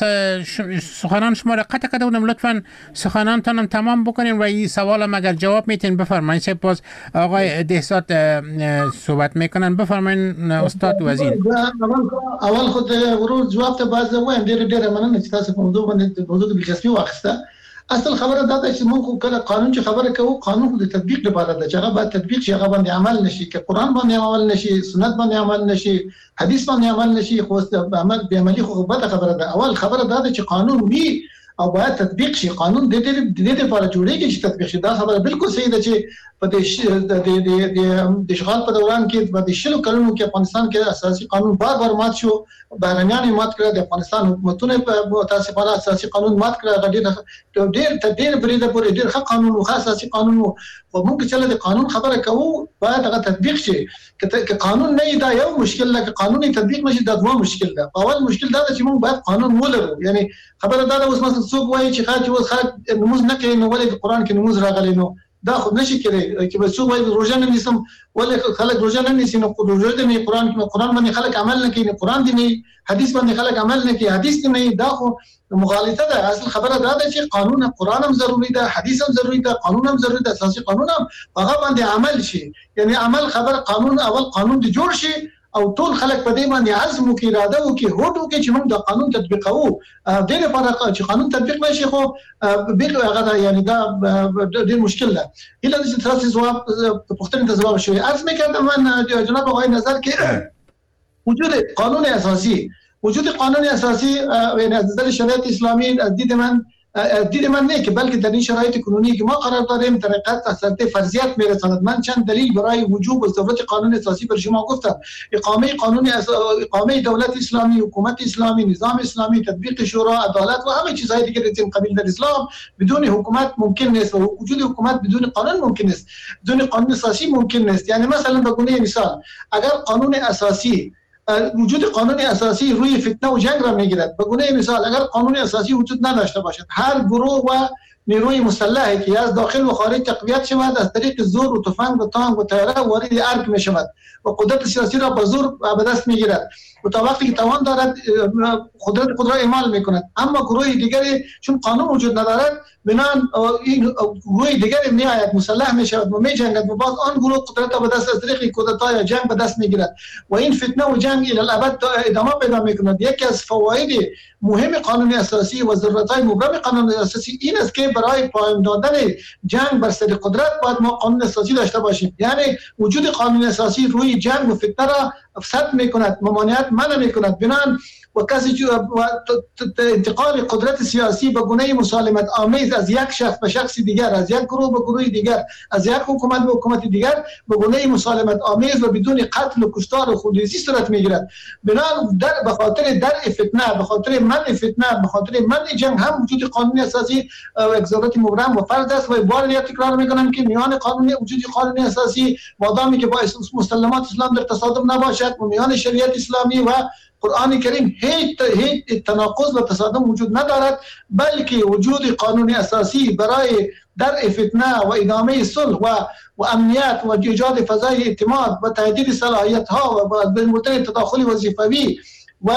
Speaker 3: سخنان شما را قطع کرده بودم، لطفا سخنانتان هم تمام بکنین و این سوال هم اگر جواب میتین بفرمایید. سپاس آقای دهسات صحبت میکنن، بفرمایید استاد وزین.
Speaker 6: اول خود ورور جواب ته باز وایم ډیر مننه چې تاسو په موضوع باندې موضوع د دلچسپي واخیسته. اصل خبره دا ده چې موږ کله قانون چې خبره کوو قانون خو د تطبیق لپاره ده چې هغه باید تطبیق شي، هغه باندې عمل نشي، که قرآن باندې عمل نشي، سنت باندې عمل نشي، حدیث باندې عمل نشي، خو د عمل به عملي خو بده خبره ده. اول خبره دا ده چې قانون وي او باید تطبیق شي. قانون د دې لپاره جوړیږي چې تطبیق شي. دا خبره بالکل صحیح ده چې په د اشغال په دوران کې په 20 کلونو کې افغانستان کې اساسي قانون بار مات شو، بهرنیان مات کړ، د افغانستان حکومتونه په متاسفانه اساسي قانون مات کړ. ډېر بریده پورې ډېر ښه قانون او اساسي قانون او موږ چې د قانون خبره کوو باید هغه تطبیق شي. که قانون نه دا یو مشکل ده، که قانوني تطبیق نشي دا دوه مشکل ده. اول مشکل دا چې موږ باید قانون ولرو. یعنی خبره دا ده اوس مثلا څوک وایي چې خلک نماز نه کوي نو ولې قرآن کې نماز راغلی، نو دا خو نشي کېدای چې به څوک وایي روزه نه نیسم ولې خلک روزه نه نیسي، نو روزه دې نه قرآن کې قرآن باندې خلک عمل نه کوي، قرآن دې نه حدیث باندې خلک عمل نه کوي، حدیث دې نه. دا خو مغالطه ده. اصل خبره دا ده چې قانون قرآن هم ضروری ده، حدیث هم ضروری ده، قانون هم ضروری ده، اساسي قانون هم هغه باندې عمل شي. یعنی عمل خبر قانون اول قانون دې جوړ شي او ټول خلک په دې باندې عزم وکړي، اراده وکړي، هوډ وکړي چې موږ د قانون تطبیقوو. د دې لپاره چې قانون تطبیق نشي خو بیل هغه یعنی دا ډېر مشکل ده. اله چې تاسو جواب پوښتنې ته جواب شوی عزم کړم من جناب آقای نظر کې وجود قانون اساسی یعنی از نظر شریعت اسلامی از دید من نه که بلکه در این شرایط کنونی که ما قرار داریم در حقیقت اثرات فرضیت میرساند. من چند دلیل برای وجوب و ضرورت قانون اساسی بر شما گفتم. اقامه دولت اسلامی، حکومت اسلامی، نظام اسلامی، تطبیق شورا، عدالت و همه چیزهای دیگر از این قبیل در اسلام بدون حکومت ممکن نیست و وجود حکومت بدون قانون ممکن است، بدون قانون اساسی ممکن نیست. یعنی مثلا به گونه مثال اگر قانون اساسی وجود قانون اساسی روی فتنه و جنگ را میگیرد. به گونه مثال اگر قانون اساسی وجود نداشته باشد، هر گروه و نیروی مسلحی که از داخل و خارج تقویت شود از طریق زور و تفنگ و تانک و طیاره وارد ارگ می شود و قدرت سیاسی را به زور به دست میگیرد و تا وقتی که توان دارد قدرت خود را اعمال میکند. اما گروه دیگری چون قانون وجود ندارد بنان این گروه دیگری میآید مسلح میشود و میجنگد و باز آن گروه قدرت را به دست از طریق کودتا یا جنگ به دست میگیرد و این فتنه و جنگ الی الابد ادامه پیدا میکند. یکی از فواید مهم قانون اساسی و ضرورت‌های مبرم قانون اساسی این است که برای پایان دادن جنگ بر سر قدرت باید ما قانون اساسی داشته باشیم. یعنی وجود قانون اساسی روی جنگ و فتنه را سد میکند، ممانعت منع میکند. بنان و کسی انتقال قدرت سیاسی به گونه مسالمت آمیز از یک شخص به شخص دیگر، از یک گروه به گروه دیگر، از یک حکومت به حکومت دیگر به گونه مسالمت آمیز و بدون قتل و کشتار و خونریزی صورت میگیرد. بنان به خاطر درء فتنه، به خاطر منع فتنه، به خاطر منع جنگ هم وجود قانون اساسی یک ضرورت مبرم و فرض است. و بار دیگر تکرار میکنم که میان وجود قانون اساسی مادامی که با مسلمات اسلام در تصادم نباشد و میان شریعت اسلامی و قرآن کریم هیچ تناقض و تصادم وجود ندارد، بلکه وجود قانون اساسی برای درء فتنه و ادامه صلح و امنیت و ایجاد فضای اعتماد و تجدید صلاحیت ها و بالمرتبط تداخل وظیفوی و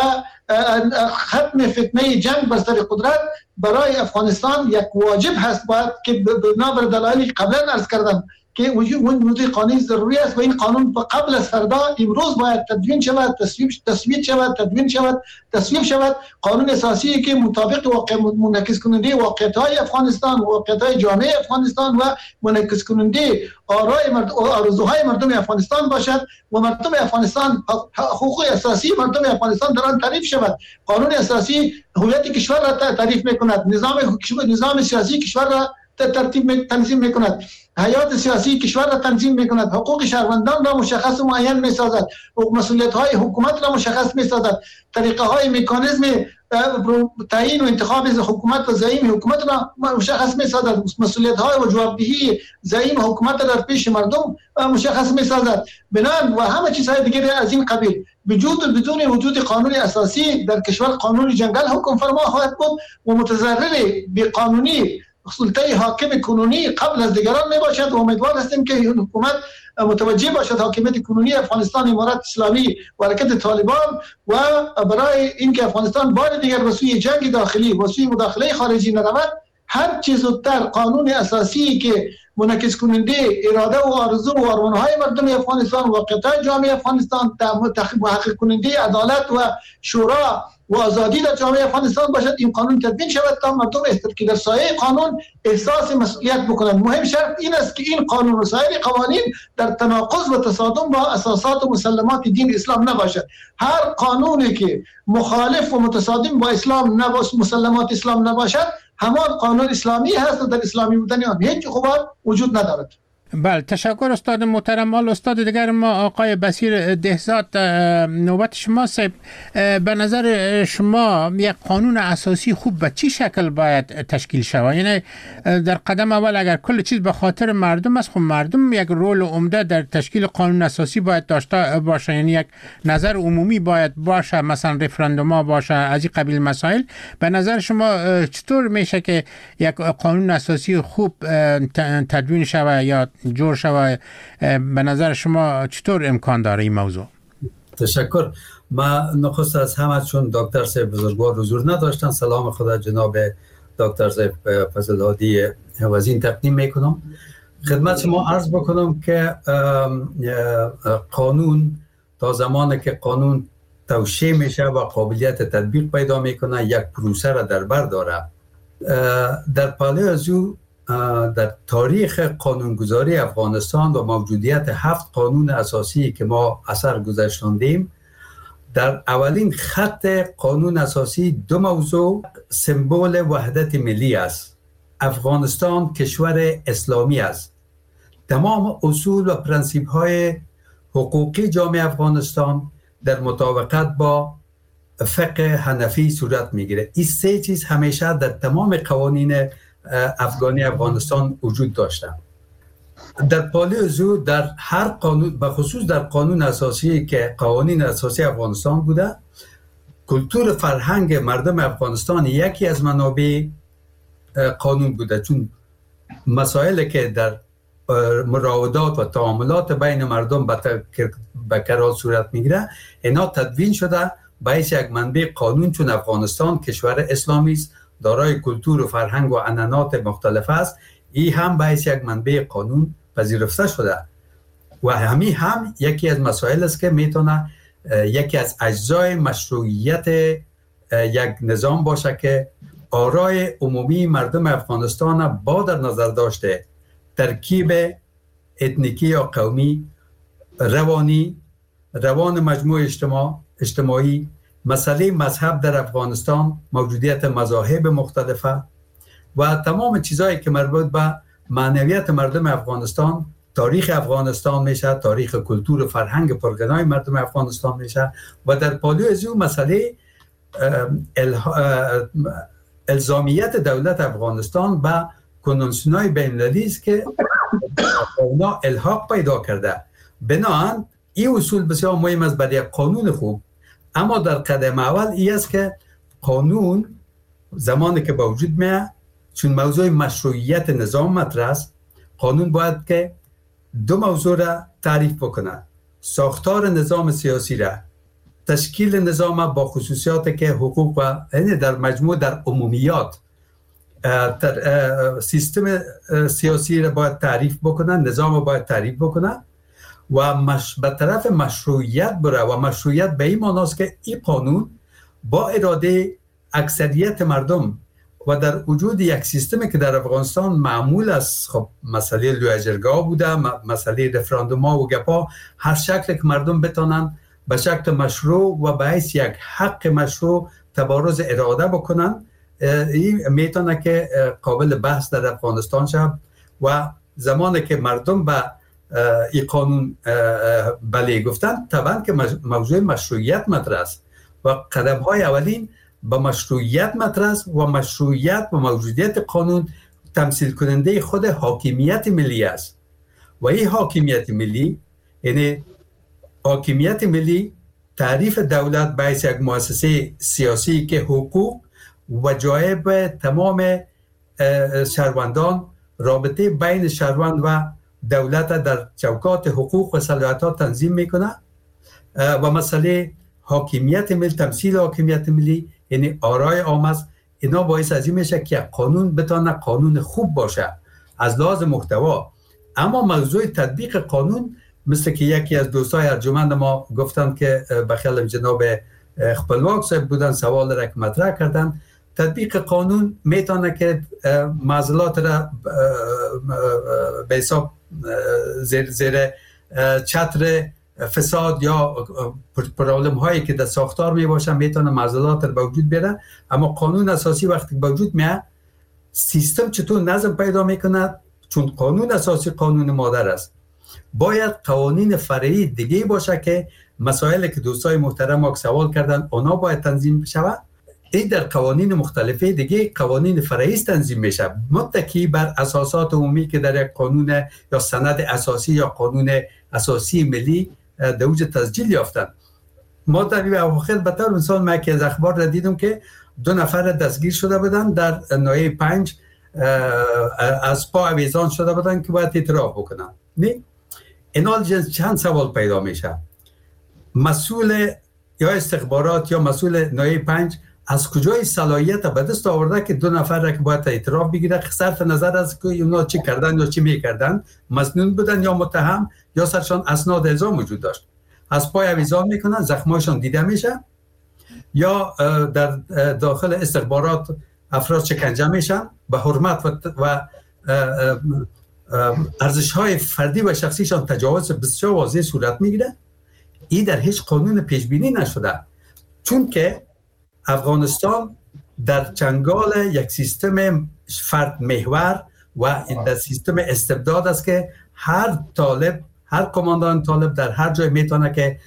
Speaker 6: ختم فتنه جنگ بر سر قدرت برای افغانستان یک واجب هست. باید که بنابر دلایلی قبلا عرض کردم که وجود قانونی ضروری است و این قانون قبل از فردا امروز باید تدوین شود، تصویب شود، تدوین شود، تصویب شود. قانون اساسی که مطابق منعکس کننده واقعیت‌های افغانستان، واقعیت‌های جامعه افغانستان و منعکس کننده آرزوهای مردم افغانستان باشد و مردم افغانستان حقوق اساسی مردم افغانستان در آن تعریف شود. قانون اساسی هویت کشور را تعریف می‌کند، نظام سیاسی کشور را تنظیم می‌کند، حیات سیاسی کشور را تنظیم می‌کند، حقوق شهروندان را مشخص و معین می‌سازد، مسئولیت‌های حکومت را مشخص می‌سازد، طریقه‌های مکانیزم تعیین و انتخاب حکومت و زعیم حکومت را مشخص می‌سازد، مسئولیت‌های و جوابدهی زعیم حکومت را در پیش مردم مشخص می‌سازد. بنان و همه چیزهای دیگر از این قبیل بدون وجود قانون اساسی در کشور قانون جنگل حکم فرما خواهد بود و متضرر بی‌قانونی سلطه حاکم کنونی قبل از دیگران می باشد و امیدوار هستیم که حکومت متوجه باشد حاکمیت کنونی افغانستان، امارات اسلامی و حرکت طالبان و برای اینکه افغانستان بار دیگر به سوی جنگ داخلی و سوی مداخله خارجی نرود، هر چیز زودتر قانون اساسی که منعکس کننده اراده و آرزو و آرمان‌های مردم افغانستان، واقعیت‌های جامعه افغانستان، محقق کننده عدالت و شورا و آزادی در جامعه افغانستان باشد، این قانون تدوین شود تا مردم که در سایه قانون احساس مسئولیت بکنند. مهم شرط این است که این قانون و سایر قوانین در تناقض و تصادم با اساسات و مسلمات دین اسلام نباشد. هر قانونی که مخالف و متصادم با اسلام مسلمات اسلام نباشد همان قانون اسلامی هست و در اسلامی بودن آن هیچ خوبه وجود ندارد.
Speaker 3: بله تشکر استاد محترم. حال استاد دیگر ما آقای بصیر دهزاد، نوبت شما صاحب. به نظر شما یک قانون اساسی خوب به چی شکل باید تشکیل شود؟ یعنی در قدم اول اگر کل چیز به خاطر مردم است، خب مردم یک رول عمده در تشکیل قانون اساسی باید داشته باشه، یعنی یک نظر عمومی باید باشه، مثلا رفراندوم باشه، از این قبیل مسائل. به نظر شما چطور میشه که یک قانون اساسی خوب تدوین شود یا جور شود؟ به نظر شما چطور امکان داره این موضوع؟
Speaker 4: تشکر. ما نخست از همه چون دکتر صاحب بزرگوار حضور نداشتن، سلام خدا جناب دکتر صاحب فضل هادی وزین تقدیم میکنم. خدمت شما عرض بکنم که قانون تا زمانی که قانون توشیح میشه و قابلیت تطبیق پیدا میکنه یک پروسه را در بر داره. در پاله از او در تاریخ قانونگذاری افغانستان و موجودیت 7 قانون اساسی که ما اثر گذاشتیم، در اولین خط قانون اساسی 2 موضوع سمبل وحدت ملی است. افغانستان کشور اسلامی است. تمام اصول و پرنسیپ های حقوقی جامعه افغانستان در مطابقت با فقه حنفی صورت میگیره. این 3 چیز همیشه در تمام قوانین افغانی افغانستان وجود داشته. در پالی ازو در هر قانون، بخصوص در قانون اساسی که قوانین اساسی افغانستان بوده، کلتور فرهنگ مردم افغانستان یکی از منابع قانون بوده، چون مسائلی که در مراودات و تعاملات بین مردم به کرال صورت میگیره، اینا تدوین شده باعث یک منبع قانون، چون افغانستان کشور اسلامی است، دارای کلتور و فرهنگ و عنعنات مختلف است. این هم باعث یک منبع قانون پذیرفته شده و همین هم یکی از مسائل است که میتونه یکی از اجزای مشروعیت یک نظام باشه که آرای عمومی مردم افغانستان با در نظر داشته ترکیب اتنیکی یا قومی، روان مجموع اجتماعی، مسئله مذهب در افغانستان، موجودیت مذاهب مختلفه و تمام چیزایی که مربوط به معنویت مردم افغانستان، تاریخ افغانستان میشه، تاریخ کلتور و فرهنگ پرگنای مردم افغانستان میشه. و در پالو از اون مسئله الزامیت دولت افغانستان به کنوانسیون‌های بین‌المللی است که اونا الحاق پیدا کرده. بنابراین این اصول بسیار مهم است برای قانون خوب. اما در قدم اول این است که قانون زمانی که با وجود میاد، چون موضوع مشروعیت نظام مطرح است، قانون باید که 2 موضوع را تعریف بکنه: ساختار نظام سیاسی را، تشکیل نظام با خصوصیات که حقوق و یعنی در مجموع در عمومیات سیستم سیاسی را باید تعریف بکنه، نظام را باید تعریف بکنه و به طرف مشروعیت بره. و مشروعیت به این معناست که این قانون با اراده اکثریت مردم و در وجود یک سیستمی که در افغانستان معمول است، خب مسئله لویجرگاه بوده، مسئله رفراندوم و گپا، هر شکل که مردم بتانن به شکل مشروع و باعث یک حق مشروع تبارز اراده بکنن، این میتونه که قابل بحث در افغانستان شد. و زمانی که مردم به این قانون بله گفتن، طبعا که موضوع مشروعیت مطرح است و قدم های اولین به مشروعیت مطرح است و مشروعیت و موجودیت قانون تمثیل کننده خود حاکمیت ملی است. و این حاکمیت ملی یعنی حاکمیت ملی تعریف دولت باعث یک مؤسسه سیاسی که حقوق و جایب تمام شهروندان، رابطه بین شهروند و دولت در چوکات حقوق و صلاحیت‌ها تنظیم میکنه. و مسئله حاکمیت ملی، تمثیل حاکمیت ملی یعنی آرای عام است. اینا باعث از این میشه که قانون بتونه قانون خوب باشه از لحاظ محتوا. اما موضوع تطبیق قانون، مثل که یکی از دوستای ارجمند ما گفتن که بخیال جناب خپلواک صاحب بودن، سوال را که مطرح کردن، تطبیق قانون میتونه که معضلات را به حساب زیر چتر فساد یا پرابلم هایی که در ساختار می باشن میتونه معضلات را به وجود بیاره. اما قانون اساسی وقتی به وجود میاد، سیستم چطور نظم پیدا میکنه، چون قانون اساسی قانون مادر است. باید قوانین فرعی دیگه باشه که مسائلی که دوستای محترم ما سوال کردن اونا باید تنظیم شود. این در قوانین مختلفه دیگه قوانین فرعی تنظیم میشه متکی بر اساسات عمومی که در یک قانون یا سند اساسی یا قانون اساسی ملی در اوج تسجیل یافتن. ما در اواخر به طور مثال ما که از اخبار را دیدم که 2 نفر دستگیر شده بودن در ناحیه 5 از پا اویزان شده بودن که باید اعتراف بکنن. نه اینال چند سوال پیدا میشه. مسئول یا استخبارات یا مسئول ناحیه 5 از کجای صلاحیت به دست آورده که 2 نفر را که باید اعتراف بگیره صرف نظر از که اونا چی کردن یا چی میکردن، مسنون بودن یا متهم یا سرشان اسناد الزام وجود داشت، از پای اویزان میکنن، زخمایشان دیده میشه یا در داخل استخبارات افراد شکنجه میشن، به حرمت و ارزش‌های فردی و شخصیشان تجاوز بسیار واضح صورت میگیره. این در هیچ قانون پیش بینی نشده، چون که افغانستان در چنگال یک سیستم فرد محور و در سیستم استبداد است که هر طالب، هر کماندان طالب در هر جای میتونه که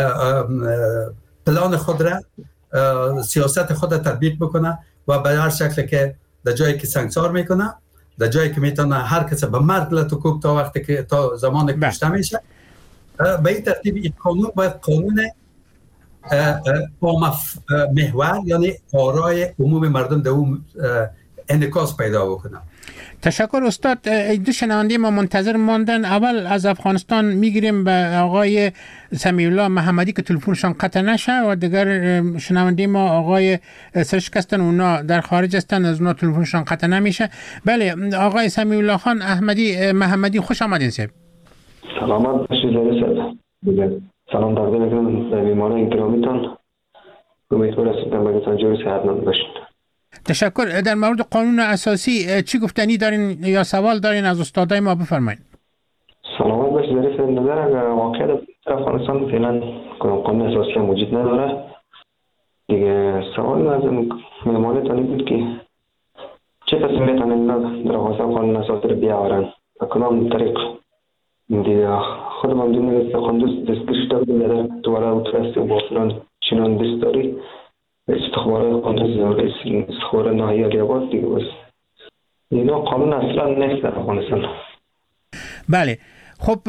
Speaker 4: پلان خود را، سیاست خود را تطبیق بکنه و به هر شکل که در جایی که سنگسار میکنه، در جایی که میتونه هر کسی به مرگ لطکوب تا وقتی که تا زمان کشته میشه. به این ترتیب این قانون باید قانون محور یعنی آرای عموم مردم در اون انعکاس پیدا بکنه.
Speaker 3: تشکر استاد. 2 شنونده ما منتظر ماندن. اول از افغانستان میگیریم به آقای سمیع الله محمدی که تلفنشان قطع نشه و دیگر شنونده ما آقای سرشک هستن، اونا در خارج هستن، از اونا تلفنشان قطع نمیشه. بله آقای سمیع الله خان احمدی محمدی خوش آمدین.
Speaker 10: سلامت باشید عزیز. سلام تقدیم میکنم به میهمانان گرامیتان. امیدوارم بهتون جور صحتمند باشید.
Speaker 3: تشکر. در مورد قانون اساسی چی گفتنی دارین یا سوال دارین از استادای ما؟ بفرمایید.
Speaker 10: سلامت باشید. در نظر واقعیت افغانستان فعلا قانون اساسی موجود نداره. دیگه سوال از میهمانتان بود که چه کسی میتونن در افغانستان قانون اساسی رو بیاورن و کدام طریق؟ دیگه خودم دونست خواندوز دستگیر شده بودیم در دوباره اوترستی و بافران چنان دست داری استخبارات خواندوز استخبار ناحیه علی‌آباد دیگه بس اینا قانون اصلا نیست در افغانستان.
Speaker 3: بله خب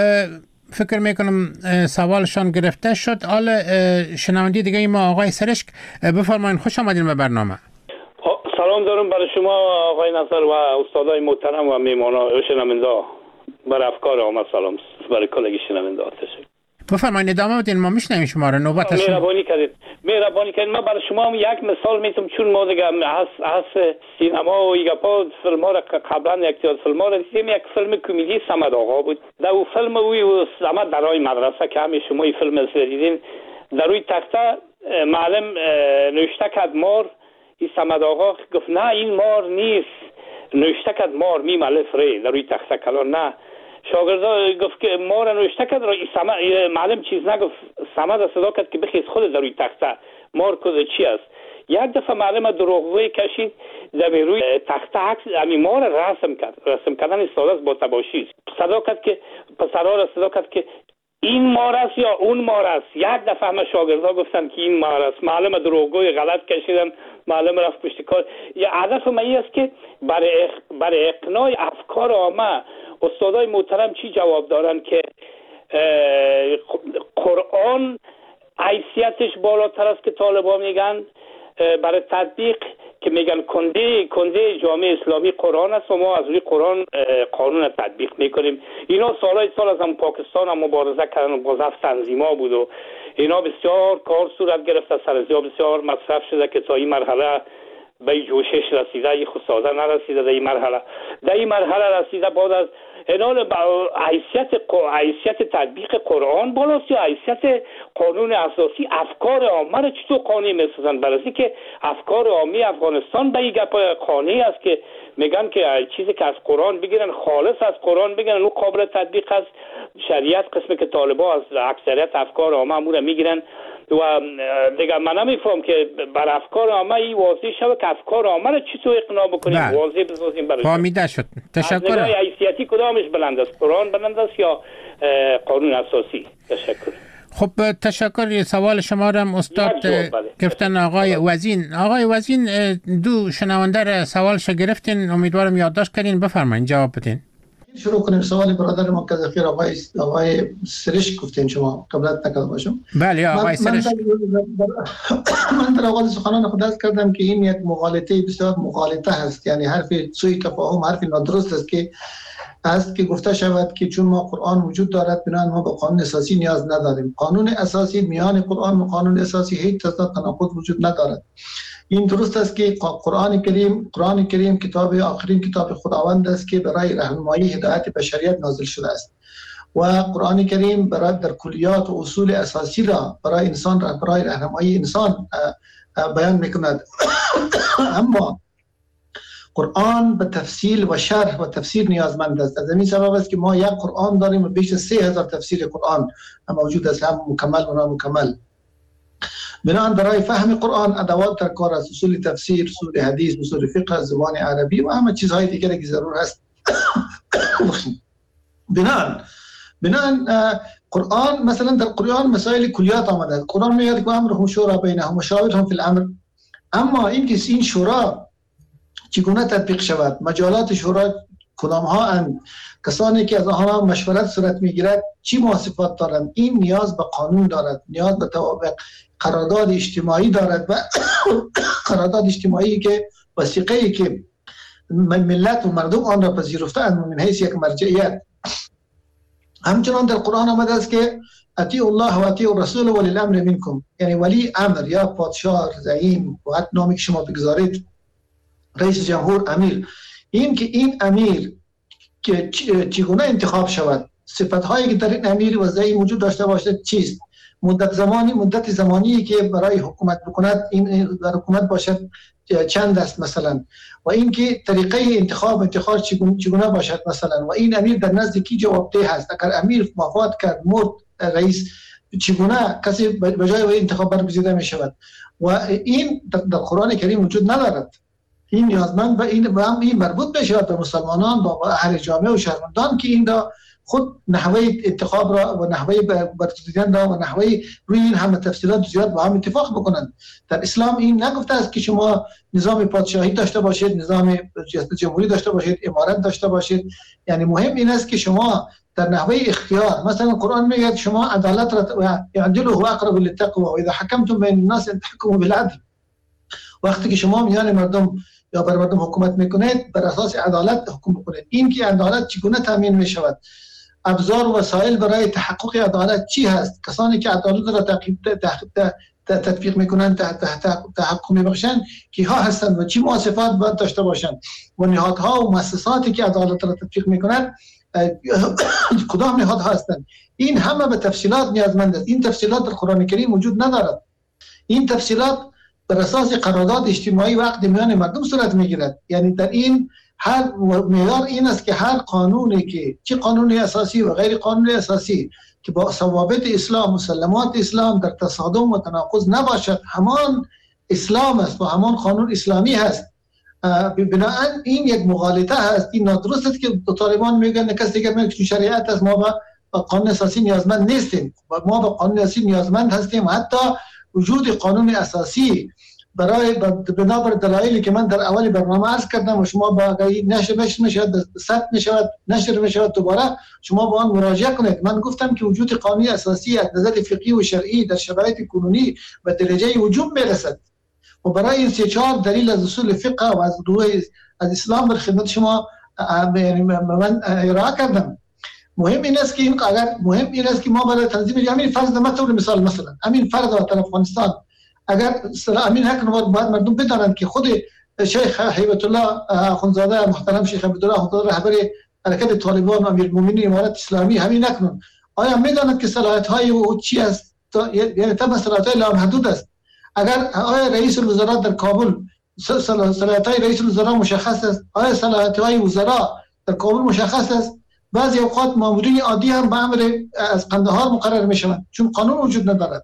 Speaker 3: فکر میکنم سوالشان گرفته شد. حالا شنونده دیگه ما آقای سرشک، بفرمایید. خوش آمدین به برنامه.
Speaker 7: سلام دارم برای شما آقای نصر و استادای محترم و میهمانان شنونده. برای افکار آمد سلام برای کلگی شنونده. تشکر.
Speaker 3: بفرمایید ادامه بدین، ما میشنویم شما رو. نوبت شما.
Speaker 7: مهربانی کردید. من برای شما هم یک مثال میتونم، چون ما دیگه از سینما و ایگاپا فیلم ها را قبلا یک فیلم ها را دیدیم. یک فیلم کمدی صمد آقا بود. در اون فیلم و صمد در روی مدرسه که همه شما این فیلم دیدین، در روی تخته معلم نوشته کرد مار. این صمد آقا گفت نه این مار نیست، نوشته کرد مار میم الف ری در روی تخته کلان. نه، شاگردا گفت که ما را نوشته کرد. معلم چیز نگفت، صمد صدا کرد که بخیز خود در روی تخته مار کد چی است. یک دفعه معلم دروغگویی کشید، در روی تخته عکس امی مار رسم کرد. رسم کردن ساده با تباشی صدا کرد که پسرها را صدا کرد که این مار است یا اون مار است. یک دفعه همه شاگردا گفتن که این مار است. معلم دروغگوی غلط کشیدن، معلم رفت پشت کار. یا هدف من این است که برای اقناع افکار عامه استادای محترم چی جواب دارن که قرآن حیثیتش بالاتر است که طالبان میگن. برای تطبیق که میگن کنده جامعه اسلامی قرآن است و ما از روی قرآن قانون تطبیق میکنیم. اینا سال از هم پاکستان هم مبارزه کردن با ضعف تنظیما بود و اینا بسیار کار صورت گرفته، سرزیا بسیار مصرف شده که تا این مرحله به جوشش رسیده. این خود ساده نرسیده. در این مرحله رسیده بعد از اینال حیثیت تطبیق قرآن بالاست یا حیثیت قانون اساسی افکار عامه را چطور قانع می‌سازن؟ برای که افکار عامه افغانستان به این گپ قانع است که میگن که چیزی که از قرآن بگیرن، خالص از قرآن بگیرن، اون قابل تطبیق است. شریعت قسمی که طالبان از اکثریت افکار عامه امور میگیرن
Speaker 11: و دیگه من نمیفهم که بر افکار عامه این واضح شود که افکار عامه را چطور اقناع بکنیم، واضح بسازیم برای
Speaker 3: فهمیده شد. تشکر.
Speaker 11: از نگاه حیثیتی کدامش بلند است، قرآن بلند است یا قانون اساسی؟ تشکر.
Speaker 3: خب تشکر. سوال شما را استاد گرفتن آقای وزین. آقای وزین دو شنونده را سوالش گرفتین، امیدوارم یادداشت کردین، بفرمایید جواب بدین.
Speaker 6: شروع کنیم. سوال برادر ما که ذخیر آقای سرش گفتین شما قبلت نکرده باشم.
Speaker 3: بله آقای سرش.
Speaker 6: من در اول سخنان خود عرض کردم که این یک مغالطه بسیار مغالطه هست، یعنی حرف سوء تفاهم، حرف نادرست است که گفته شود که چون ما قرآن وجود دارد بنابراین ما به قانون اساسی نیاز نداریم. قانون اساسی میان قرآن و قانون اساسی هیچ تناقض وجود ندارد. این درست است که قرآن کریم کتاب آخرین کتاب خداوند است که برای راهنمایی هدایت بشریت نازل شده است و قرآن کریم برای در کلیات و اصول اساسی را برای انسان، برای راهنمایی انسان بیان میکند. اما قرآن به تفصیل و شرح و تفسیر نیازمند است. از این سبب است که ما یک قرآن داریم و بیش از 3000 تفسیر قرآن موجود است، هم مکمل و نامکمل. بنابراین برای فهم قرآن ادوات در کار است، اصول تفسیر، اصول حدیث، اصول فقه، زبان عربی و همه چیزهای دیگری که ضرور است. بنابراین قرآن مثلا در قرآن مسائل کلیات آمده است. قرآن میگه که امرهم شورا بینهم و شاورهم فی الامر. اما این شورا چگونه تطبیق شود، مجالات شورا کدام ها اند، کسانی که از آنها مشورت صورت میگیرد چی مواصفات دارند، این نیاز به قانون دارد، نیاز به قرارداد اجتماعی دارد و قرارداد اجتماعی که وثیقه‌ای که ملت و مردم آن را پذیرفته‌اند من حیث یک مرجعیت. همچنان در قرآن آمده است که اطیعوا الله و اطیعوا الرسول و اولی الامر منکم، یعنی ولی امر یا پادشاه، زعیم و هر نامی که شما بگذارید، رئیس جمهور، امیر، این که این امیر که چگونه انتخاب شود، صفت‌هایی که در این امیر و زعیم وجود داشته باشد چیست، مدت زمانی که برای حکومت بکند، این در حکومت باشد چند است مثلا، و این که طریقه انتخاب چگونه باشد مثلا، و این امیر در نزد کی جوابدeh است. اگر امیر وفات کرد، مرد رئیس، چگونه کسی به جای او انتخاب برگزیده می شود؟ و این در قرآن کریم وجود ندارد. این نیازمند به این مربوط بشه به مسلمانان، با اهل جامعه و شهروندان که این را خود نحوه انتخاب را و نحوه برگزیدن را و نحوه روی این همه تفصیلات زیاد با هم اتفاق بکنند. در اسلام این نگفته است که شما نظام پادشاهی داشته باشید، نظام جمهوری داشته باشید، امارت داشته باشید. یعنی مهم این است که شما در نحوه اختیار، مثلا قرآن میگه شما عدالت را یعدلوا هو اقرب للتقوى و اذا حکمتم بین الناس ان تحکموا بالعدل. وقتی که شما میان مردم یا بر مردم حکومت میکنید بر اساس عدالت حکم بکنید. این که عدالت چگونه تامین میشود، ابزار و وسایل برای تحقق عدالت چی هست، کسانی که عدالت را تطبیق میکنند، تحقق میبخشند کیها هستند و چی مواصفات باید داشته باشند، و نهادها و مؤسساتی که عدالت را تطبیق میکنند کدام نهادها هستند. این همه به تفصیلات نیازمند است. این تفصیلات در قرآن کریم وجود ندارد. این تفصیلات بر اساس قرارداد اجتماعی و عقد میان مردم صورت میگیرد. یعنی در این هر معیار این است که هر قانونی که چه قانونی اساسی و غیر قانونی اساسی که با ضوابط اسلام، مسلمات اسلام در تصادم و تناقض نباشد، همان اسلام است و همان قانون اسلامی هست. بنابراین این یک مغالطه هست. این نادرست است که طالبان میگن کسی دیگر میگه که شریعت است، ما با قانون اساسی نیازمند نیستیم. ما با قانون اساسی نیازمند هستیم. حتی وجود قانون اساسی برای بنابر دلایلی که من در اول برنامه عرض کردم و شما با نشر میشود، ثبت میشود، نشر میشود، دوباره شما با آن مراجعه کنید. من گفتم که وجود قانون اساسی از نظر فقهی و شرعی در شرایط کنونی به درجه وجوب میرسد و برای این 3-4 دلیل از اصول فقه و از اسلام در خدمت شما من ارائه کردم. مهم این است که ما برای تنظیم همین فرض نمطور مثال، مثلا همین فرض در افغانستان اگر امین حق باید مردم بدانند که خود شیخ هیبت الله اخوندزاده محترم، شیخ عبدالله اخوندزاده رهبر حرکت طالبان و امیرالمومنین امارت اسلامی همین نکنن، آیا میدانند که صلاحیت‌های او چی است؟ یعنی تمام صلاحیت‌های لامحدود است. اگر آیا رئیس الوزراء در کابل صلاحیت‌های رئیس الوزراء مشخص است؟ آیا صلاحیت‌های وزرا در کابل مشخص است؟ بعضی اوقات مامورین عادی هم به امر از قندهار مقرر میشوند چون قانون وجود ندارد.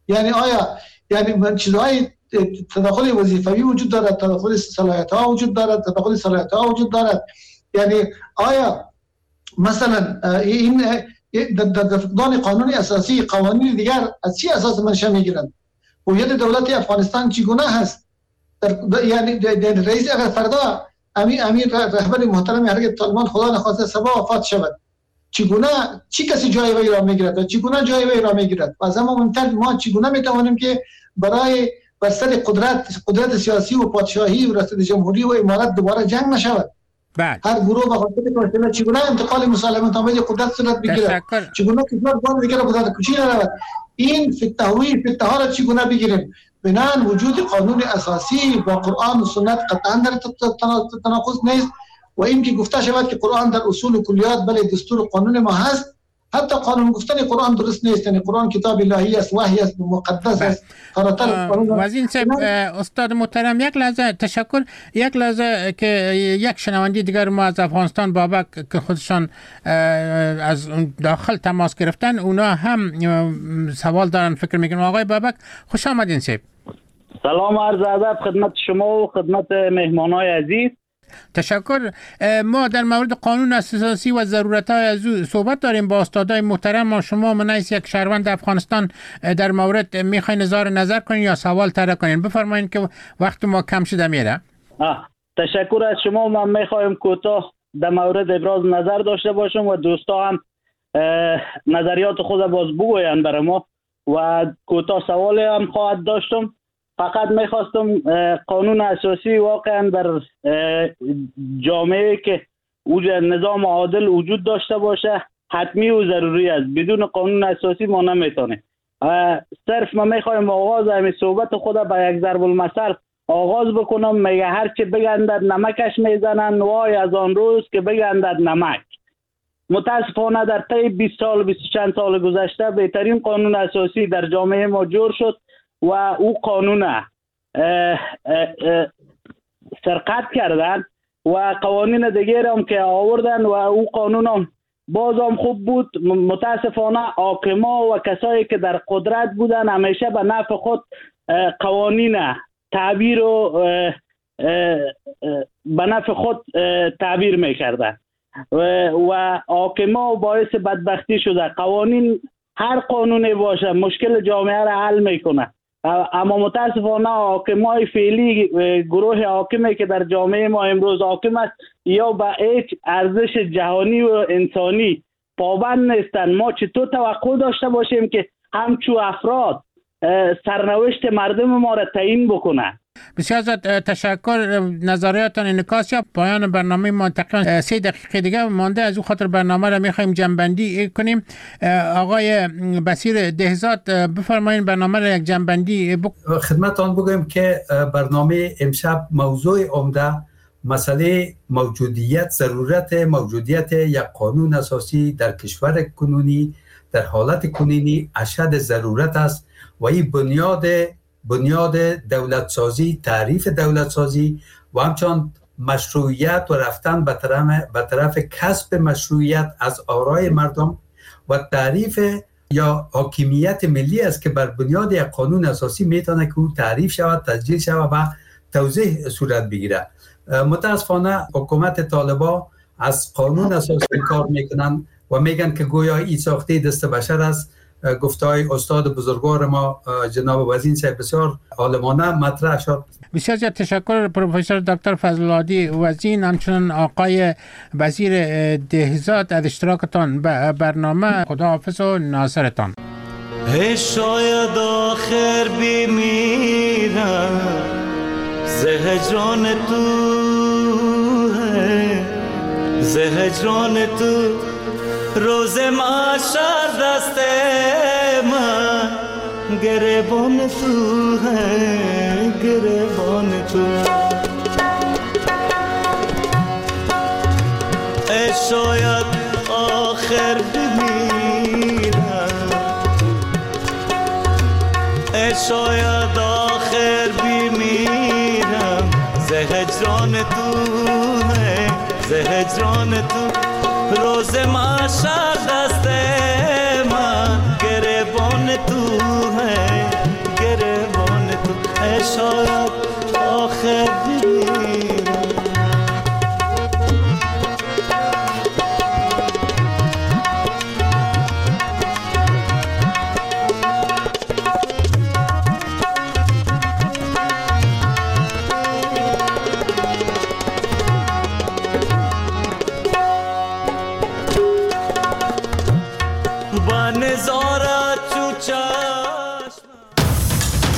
Speaker 6: یعنی آیا یعنی چیزهای تداخل وظیفوی وجود دارد، تداخل صلاحیت ها وجود دارد، تداخل صلاحیت ها وجود دارد. یعنی آیا مثلا این در فقدان قانون اساسی قوانین دیگر از چی اساس منشأ میگیرند؟ هویت دولت افغانستان چگونه هست؟ یعنی رئیس اگر فردا امیر رهبر محترم حرکت طالبان خدا نخواسته صبح وفات شود، چگونه چی کسی جای وی را میگیرد و چگونه جای وی را میگیرد؟ و از همون مهمتر ما چگونه میتوانیم که برای بستر قدرت سیاسی و پادشاهی و ریاست جمهوری و امارت دوباره جنگ نشود؟ هر گروه به خاطر که چگونه انتقال مسالمت آمیز قدرت صورت بگیرد، چگونه کشور بان دیگر قدرت کشی نرود، این فتنه ها را چگونه بگیریم؟ بنان وجود قانون اساسی با قرآن و سنت قطعا در تناقض نیست و این که گفته شود که قرآن در اصول و کلیات بله دستور و قانون ما هست، حتی قانون گفتن قرآن درست نیست. یعنی قرآن کتاب الهی است، وحی است، مقدس است.
Speaker 3: وزیر صاحب استاد محترم یک لحظه تشکر. یک لحظه که یک شنونده دیگر ما از افغانستان بابک که خودشان از داخل تماس گرفتن، اونا هم سوال دارن فکر میکنم. آقای بابک خوش آمدین صاحب.
Speaker 12: سلام عرض ادب خدمت شما و خدمت مهمانای عزیز.
Speaker 3: تشکر. ما در مورد قانون اساسی و ضرورت‌های از او صحبت داریم با استادای محترم. شما منیس یک شهروند افغانستان در مورد میخواین اظهار نظر کنین یا سوال طرح کنین؟ بفرمایید که وقت ما کم شده میره.
Speaker 12: تشکر از شما. من میخوایم کوتاه در مورد ابراز نظر داشته باشم و دوستا هم نظریات خود باز بگوین برای ما و کوتاه سوال هم خواهد داشتم. فقط میخواستم قانون اساسی واقعا در جامعه که نظام عادل وجود داشته باشه حتمی و ضروری است. بدون قانون اساسی ما نمیتونه. صرف ما میخوایم آغاز همین صحبت خود به یک ضرب المثل آغاز بکنم. میگه هر چه بگندد نمکش میزنن، وای از آن روز که بگندد نمک. متاسفانه در طی 20 سال 20 چند سال گذشته بهترین قانون اساسی در جامعه ما جور شد و او قانون سرقت کردن و قوانین دیگر هم که آوردن و او قانون هم باز هم خوب بود. متاسفانه حاکما و کسایی که در قدرت بودن همیشه به نفع خود قوانین تعبیر و به نفع خود تعبیر میکردن و حاکما باعث بدبختی شده. قوانین هر قانونی باشه مشکل جامعه را حل میکنه، اما متاسفانه حاکمای فعلی گروه حاکمی که در جامعه ما امروز حاکم است یا به هیچ ارزش جهانی و انسانی پابند نیستند. ما چطور توقع داشته باشیم که همچو افراد سرنوشت مردم ما را تعیین بکنن؟
Speaker 3: بسیار زیاد تشکر. نظریاتان انعکاس یافت. پایان برنامه ما تقریبا 3 دقیقه دیگه مانده، از او خاطر برنامه را میخوایم جنبندی کنیم. آقای بصیر دهزاد بفرمایید برنامه را یک جنبندی
Speaker 4: خدمتتان بگویم که برنامه امشب موضوع عمده مسئله موجودیت، ضرورت موجودیت یک قانون اساسی در کشور کنونی در حالت کنونی اشد ضرورت است و این بنیاد دولت سازی، تعریف دولت سازی و همچنان مشروعیت و رفتن به طرف کسب مشروعیت از آرای مردم و تعریف یا حاکمیت ملی است که بر بنیاد یک قانون اساسی میتونه که او تعریف شود، تسجیل شود و توضیح صورت بگیره. متاسفانه حکومت طالبان از قانون اساسی کار میکنن و میگن که گویا این ساخته دست بشر است. گفتهای استاد بزرگوار ما جناب وزیر صاحب بسیار عالمانه مطرح شد.
Speaker 3: بسیار زیاد تشکر پروفسور دکتر فضل‌الهادی وزین، همچنین آقای وزیر دهزاد از اشتراکتان به برنامه. خداحافظ و ناصرتان.
Speaker 13: شاید آخر بمیرم زهجان تو ہے، زهجان تو روز محشر دست من گریبان تو ہے، گریبان تو. ای شاید آخر بمیرم، ای شاید آخر بمیرم زهجان تو ہے، زهجان تو روز محشر دست من گریبان تو ہے. شاید